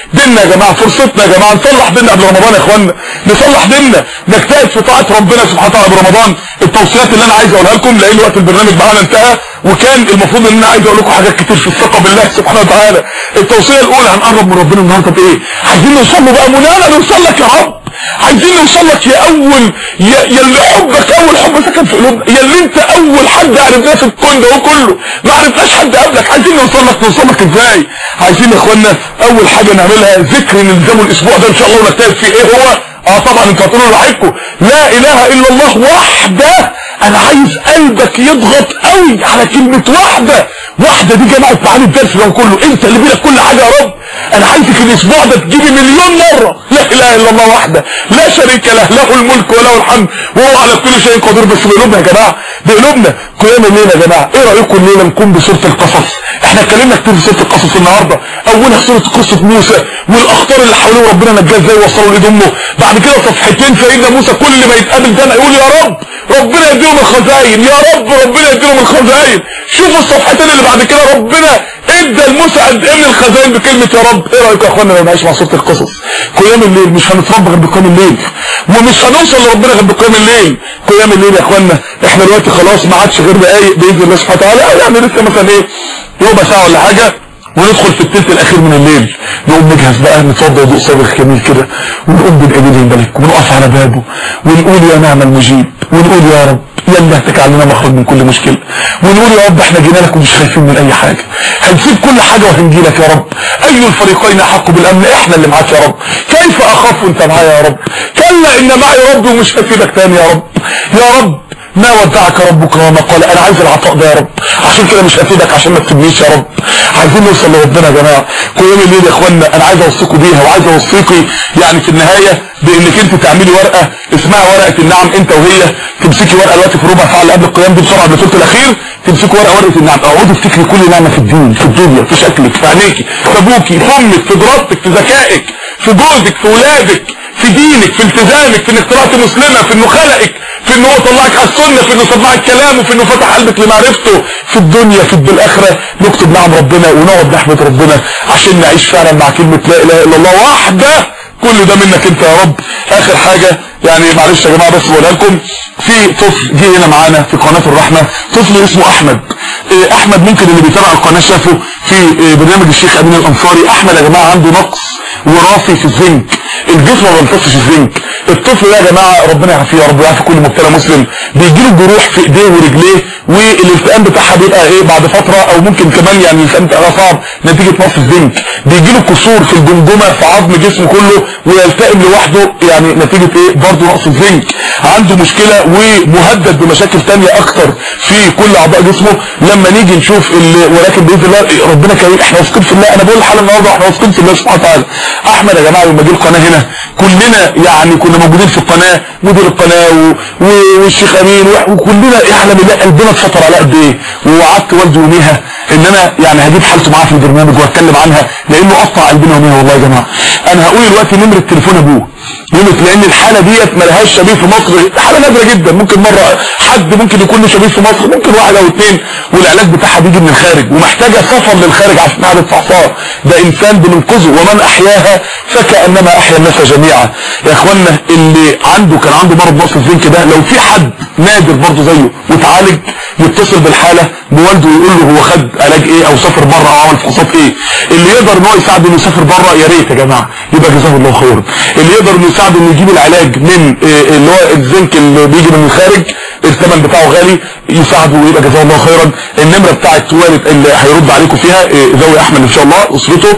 ديننا يا جماعه، فرصتنا يا جماعه نصلح ديننا قبل رمضان يا اخوانا، نصلح ديننا، نجتهد في طاعه ربنا سبحانه وتعالى قبل رمضان. التوصيات اللي انا عايز اقولها لكم لان وقت البرنامج معانا انتهى، وكان المفروض ان انا عايز اقول لكم حاجات كتير في الثقه بالله سبحانه وتعالى. التوصيه الاولى هنقرب من ربنا النهارده بايه؟ عايزين نوصل له بقى، منانا نوصل لك يا رب، عايزين نوصل لك يا اول يا اللي حبك اول حب سكن في قلوبنا، يا اللي انت اول حد عرفناه في الكون ده كله، ما عرفناش حد قبلك، عايزين نوصل لك. نوصل لك ازاي؟ عايزين يا اخوانا اول حاجه نعملها ذكر نلزمه الاسبوع ده ان شاء الله ونجتهد فيه. ايه هو؟ طبعا انتوا هتقولوا لوحدكم لا اله الا الله وحده. انا عايز قلبك يضغط قوي على كلمه وحده. وحده دي جمعت معاني الدرس ده كله، انت اللي بيدك كل حاجه يا رب. انا عايزك الاسبوع ده تجيبي مليون مره لا اله الا الله وحده لا شريك له، له الملك وله الحمد وهو على كل شيء قدير. بس بقلوبنا يا جماعه، بقلوبنا. قيام الليل يا جماعه، ايه رايكم الليله نكون بسوره القصص؟ احنا اتكلمنا كتير في سوره القصص النهارده، اولها سوره قصه موسى والاخطار اللي حواليه وربنا نجاه ازاي وصلوا لايد امه. بعد كده صفحتين سيدنا موسى كل ما يتقابل ده يقول يا رب ربنا يديهم الخزاين، يا رب ربنا يديهم الخزاين. شوفوا الصفحتين اللي بعد كده ربنا ادى لموسى قد ايه من الخزاين بكلمه يا رب. ايه رايكم يا اخوانا لو نعيش مع سوره القصص؟ قيام الليل مش هنتربى غير بقيام الليل، ومش هنوصل لربنا غير بقيام الليل. قيام الليل يا اخوانا احنا دلوقتي خلاص ما عادش غير دقايق باذن الله سبحانه وتعالى، يعني لسه مثلا ايه ربع ساعه ولا حاجه وندخل في الثلث الاخير من الليل. نقوم نجهز بقى، نتوضى وضوء صابغ جميل كده، ونقوم بنقابل الملك ونقف على بابه ونقول يا نعم المجيب، ونقول يا رب يا اللي هتجعل لنا مخرج من كل مشكله، ونقول يا رب احنا جينا لك ومش خايفين من اي حاجه، هنسيب كل حاجه وهنجي لك يا رب. اي الفريقين احق بالامن؟ احنا اللي معاك يا رب. كيف اخاف وانت معايا يا رب؟ كلا ان معي ربي ومش هسيبك تاني يا رب. يا رب ما ودعك ربك وما قال. انا عايز العطاء ده يا رب، عشان كده مش هسيبك عشان ما تسيبنيش يا رب. عايزين نوصل لربنا يا جماعه. قيام الليل يا اخوانا انا عايز اوصيكم بيها، وعايز اوصيكي يعني في النهايه بانك انت تعملي ورقه اسمها ورقه النعم، انت وهي تمسكي ورقه دلوقتي في ربع ساعه اللي قبل القيام دي بسرعه بالثلث الاخير، تمسكي ورقه النعم، اقعدي افتكري كل نعمه في الدين، في الدنيا، في شكلك، في عينيكي، في ابوكي، في امك، في دراستك، في ذكائك، في جوزك، في ولادك، في دينك، في التزامك، في انك طلعت مسلمه، في انه خلقك، في انه طلعك على السنه، في انه سمعك كلامه، في انه فتح قلبك لمعرفته، في الدنيا، في الاخره. نكتب نعم ربنا ونقعد نحمد ربنا عشان نعيش فعلا مع كلمه لا اله الا الله وحده. كل ده منك انت يا رب. اخر حاجه يعني معلش يا جماعه بس بقولها لكم، في طفل جه هنا معانا في قناه الرحمه، طفل اسمه احمد. احمد ممكن اللي بيتابع القناه شافه في برنامج الشيخ امين الانصاري. احمد يا جماعه عنده نقص وراثي في الزنك، الجسم ما بيمتصش الزنك. الطفل ده يا جماعه ربنا يعافيه يا رب ويعافي كل مبتلى مسلم، بيجي له جروح في ايديه ورجليه، والالتئام بتاعها بيبقى ايه بعد فتره، او ممكن كمان يعني الالتئام بتاعها صعب نتيجه نقص الزنك. بيجي له كسور في الجمجمه في عظم جسمه كله ويلتئم لوحده يعني نتيجه ايه برضه نقص الزنك. عنده مشكله ومهدد بمشاكل ثانيه اكتر في كل اعضاء جسمه. لما نيجي نشوف ولكن باذن الله ربنا كريم، احنا واثقين في الله. انا بقول الحاله النهارده احنا واثقين في الله سبحانه وتعالى. احمد يا جماعه لما جه القناه هنا كلنا يعني كنا موجودين في القناه، مدير القناه والشيخ امين وكلنا يعلم الله قلبنا اتفطر على قد ايه. ووعدت والدي يوميها ان انا يعني هجيب حالته معاه في البرنامج واتكلم عنها لانه قطع قلبنا يوميها والله يا جماعه. انا هقول دلوقتي نمره تليفون ابوه لان الحاله ديت ما لهاش شبيه في مصر، حاله نادره جدا. ممكن مره حد ممكن يكون له شبيه في مصر، ممكن واحد او اثنين، والعلاج بتاعها بيجي من الخارج ومحتاجه سفر للخارج عشان نعمل استعصار. ده انسان بننقذه، ومن احياها فكانما احيا الناس جميعا. يا اخوانا اللي كان عنده مرض نقص الزنك ده، لو في حد نادر برضه زيه وتعالج يتصل بالحاله بوالده ويقول له هو خد علاج ايه او سافر بره او عمل فحوصات ايه. اللي يقدر ان هو يساعده انه يسافر بره يا ريت يا جماعه يبقى جزاه الله خيرا. اللي يقدر انه يساعده انه يجيب العلاج من اللي هو الزنك اللي بيجي من الخارج الثمن بتاعه غالي يساعده ويبقى جزاه الله خيرا. النمره بتاعت والد اللي هيرد عليكم فيها ذوي احمد ان شاء الله اسرته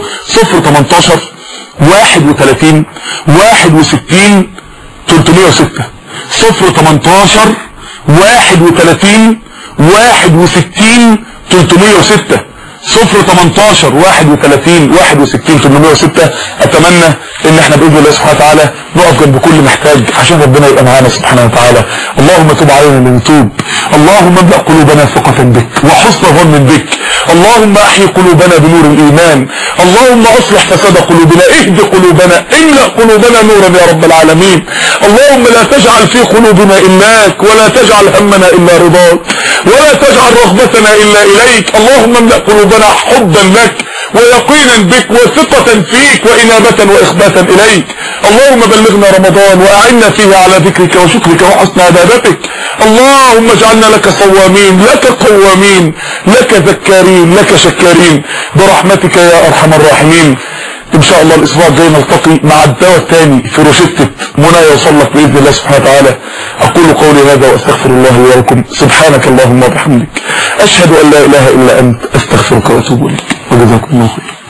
018 31 61 306 018 31 61 306 018 31 61 806. اتمنى ان احنا باذن الله سبحانه وتعالى نقف جنب كل محتاج عشان ربنا يبقى معانا سبحانه وتعالى. اللهم تب علينا لنتوب، اللهم املأ قلوبنا ثقة بك وحسن ظن بك اللهم احيي قلوبنا بنور الايمان، اللهم اصلح فساد قلوبنا، اهد قلوبنا، املأ قلوبنا نورا يا رب العالمين. اللهم لا تجعل في قلوبنا الاك، ولا تجعل همنا الا رضاك، ولا تجعل رغبتنا الا اليك. اللهم املأ قلوبنا حبا لك ويقينا بك وثقة فيك وانابة واخباتا اليك. اللهم بلغنا رمضان واعنا فيه على ذكرك وشكرك وحسن عبادتك. اللهم اجعلنا لك صوامين، لك قوامين، لك ذكارين، لك شكارين برحمتك يا ارحم الراحمين. ان شاء الله الاسبوع الجاي نلتقي مع الدواء الثاني في روشتة منى يوصل لك باذن الله سبحانه وتعالى. اقول قولي هذا واستغفر الله لي ولكم. سبحانك اللهم وبحمدك اشهد ان لا اله الا انت استغفرك واتوب اليك، وجزاكم الله خير.